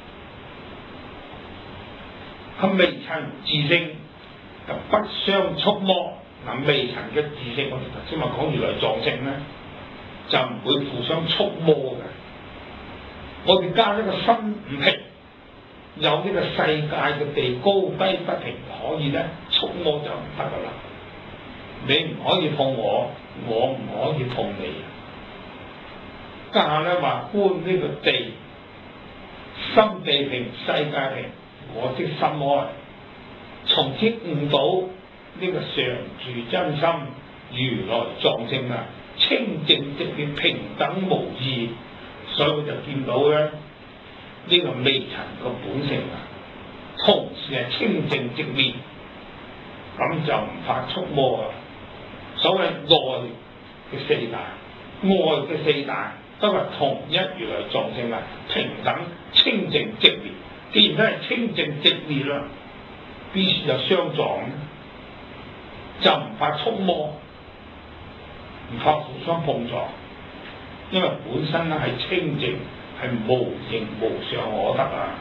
咁微塵自性就不相觸摸。嗱，微塵嘅自性，我哋頭先話講如來藏性咧，就唔會互相觸摸嘅。我哋加一個心唔平，有呢個世界嘅地高低不平，可以咧觸摸就唔得噶啦。你唔可以碰我，我唔可以碰你。家下咧話觀呢個地，心地平，世界平，我即心開，從此悟到呢個常住真心如來藏性啊，清淨直滅平等無異，所以我就見到咧呢個微塵個本性啊，同時係清淨直滅，咁就唔怕觸摸啊。所謂內嘅四大，外嘅四大都係同一如來藏性啊，平等清淨直滅。既然都係清淨直滅啦，必須就相撞。 就唔怕觸摸，唔怕互相碰撞，因為本身咧係清淨，係無形無相可得啊！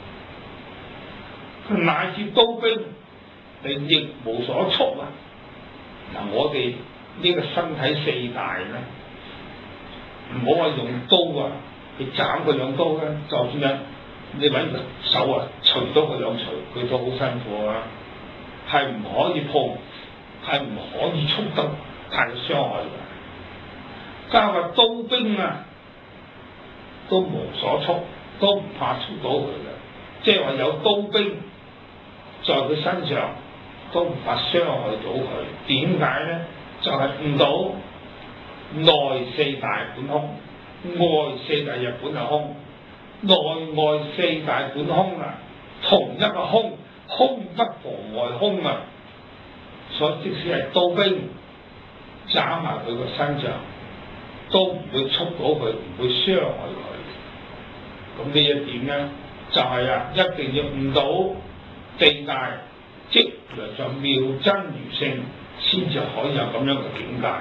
乃至刀兵，你亦無所觸啊！嗱，我哋呢個身體四大咧，唔好話用刀啊去斬佢兩刀咧，就算你揾個手啊除多佢兩除，佢都好辛苦啊！係唔可以碰，係唔可以觸得，太傷害㗎。加話刀兵啊，都無所觸，都唔怕觸到佢嘅，即係話有刀兵在佢身上，都唔怕傷害到佢。點解咧？就係悟到內四大本空，外四大日本係空，內外四大本空啊，同一個空，空不妨礙空啊！所以即使係刀兵斬埋佢個身上，都唔會觸到佢，唔會傷害佢。咁呢一點咧，就係一定要悟到地大即略在妙真如性，先至可以有咁樣嘅境界。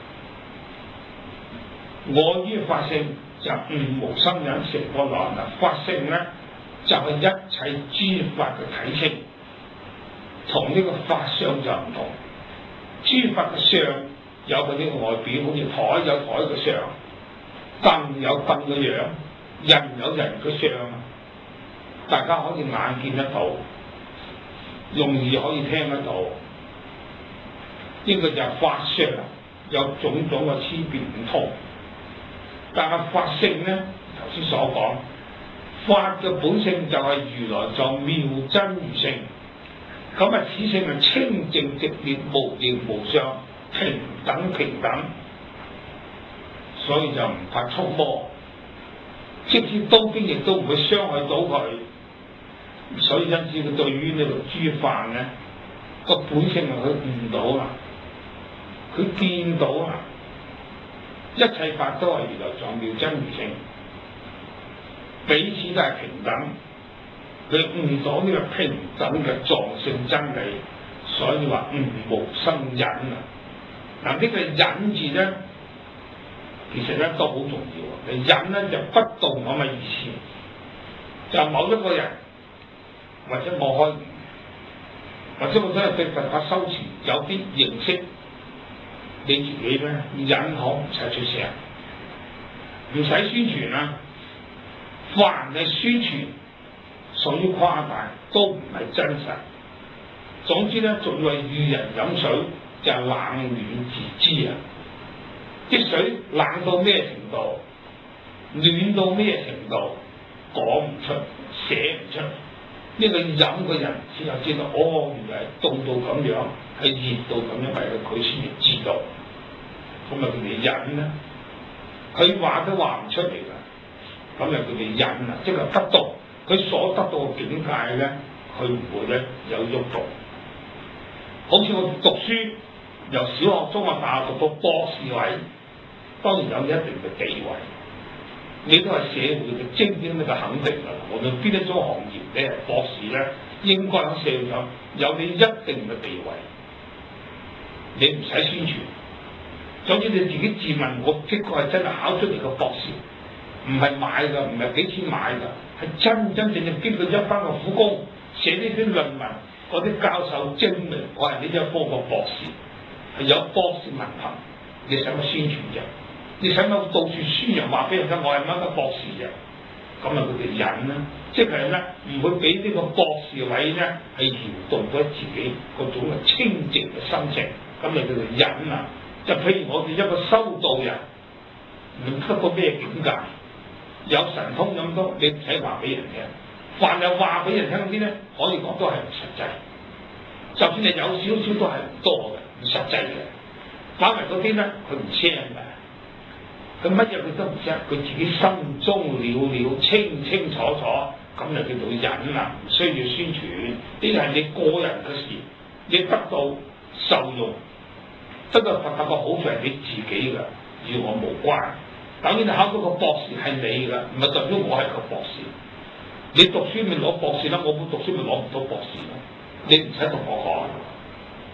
我於法性就悟無生忍成波羅嗱，法性咧就係一切諸法嘅體性，同呢個法相就唔同。諸法嘅相有佢呢個外表，好似台有台嘅相，凳有凳嘅樣，人有人嘅相，大家可以眼見得到，容易可以聽得到。呢個就係法相，有種種嘅差別唔同。但係法性咧，頭先所講，法嘅本性就係如來藏妙真如性。咁啊，此性係清淨直烈，無形無相，平等平等，所以就唔怕觸摸，即使刀兵亦都唔會傷害到佢。所以因此佢對於呢個諸法咧個本性係佢悟到啦，佢見到啦，一切法都係如來藏妙真如性，彼此都係平等。佢悟到呢個平等嘅藏性真理，所以話悟無生忍啊！嗱，呢個忍字咧，其實咧都好重要。忍咧就不動咁嘅意思，就某一個人或者我開，或者我真係對佛法修持有啲認識，你自己咧忍可唔使出聲，唔使宣傳啊！凡係宣傳，屬於誇大，都唔係真實。總之咧，仲為遇人飲水就係冷暖自知啊！啲水冷到咩程度，暖到咩程度，講唔出，寫唔出。呢個飲嘅人先有知道，哦，原來係凍到咁樣，係熱到咁樣，係佢先至知道。咁啊，佢哋忍啦，佢話都話唔出嚟㗎。咁啊，佢哋忍啊，即係得到。佢所得到嘅境界咧，佢唔會咧有喐動。好似我讀書，由小學、中學、大學讀到博士位，當然有一定嘅地位。你都係社會嘅精英，呢個肯定㗎啦。無論邊一種行業，你係博士咧，應該喺社會上有你一定嘅地位。你唔使宣傳，總之你自己自問，我的確係真係考出嚟嘅博士，唔係買㗎，唔係幾錢買㗎。係真真正正經過一番嘅苦功，寫呢篇論文，嗰啲教授證明我係呢一科嘅博士，係有博士文憑。你使乜宣傳啫？你使乜到處宣揚話俾人聽我係乜乜博士啫？咁啊，佢哋忍啦，即係咧唔會俾呢個博士位咧係搖動咗自己嗰種嘅清淨嘅心情。咁你叫做忍啊！就譬如我哋一個修道人，唔得到咩境界？有神通咁多，你唔使話俾人聽。凡係話俾人聽嗰啲咧，可以講都係唔實際。就算係有少少都係唔多嘅，唔實際嘅。反為嗰啲咧，佢唔聲嘅，佢乜嘢佢都唔聲，佢自己心中了了，清清楚楚，咁就叫做忍啦，唔需要宣傳。呢個係你個人嘅事，你得到受用，得到佛法嘅好處係你自己嘅，與我無關。等於你考到個博士係你㗎，唔係代表我係個博士。你讀書咪攞博士啦，我冇讀書咪攞唔到博士啦。你唔使同我講。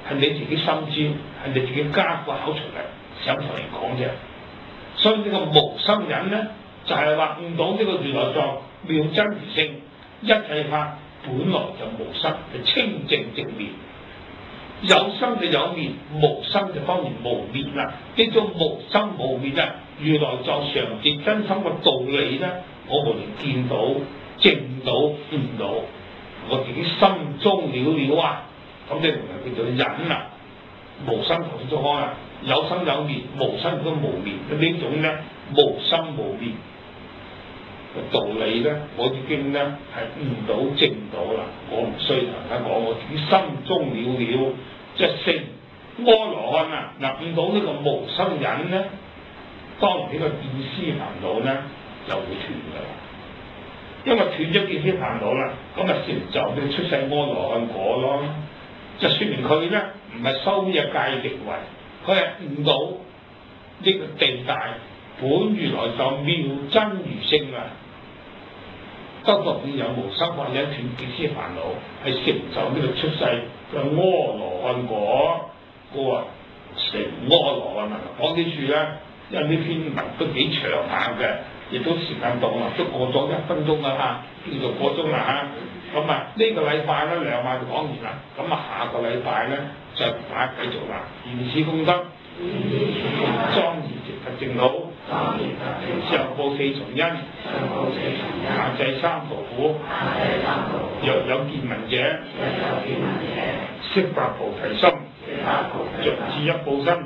係你自己心知，係你自己加個口出嚟想同人講啫。所以呢個無心忍咧，就係話悟到呢個如來藏妙真如性，一切法本來就無生，就清淨直滅。有生就有滅，無生就當然無滅啦。呢種無生無滅啊，如來藏常寂真心嘅道理咧，我無論見到、證到、悟到，我自己心中了了啊，咁你唔係叫做忍啦。無生頭先所講啦，有生有滅，無生都無滅。咁呢種咧無生無滅嘅道理咧，我已經咧係悟到證到啦。我唔需要同大家講，我自己心中了了，即係成阿羅漢啊！嗱，悟到呢個無生忍咧，當然呢個見思煩惱咧就會斷㗎啦。因為斷咗見思煩惱啦，咁啊成就佢出世阿羅漢果咯。就説明佢咧唔係修呢個戒極慧，佢係悟到呢個地大本如來藏妙真如性啊！得到有無生或者斷見思煩惱，係成就呢個出世嘅阿羅漢果。我成阿羅漢啊！講幾處咧，因為呢篇文都幾長下嘅，亦都時間到啦，都過咗1分鐘啦嚇，叫做過鐘啦嚇。咁啊，呢個禮拜咧2晚就講完啦。咁啊，下個禮拜咧就大家繼續啦。如是功德，莊嚴直達正道，上報4重恩，下濟3途苦。若有見聞者，悉發菩提心，盡智一報身，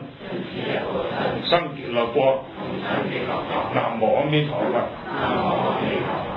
同生極樂國。南無阿彌陀佛。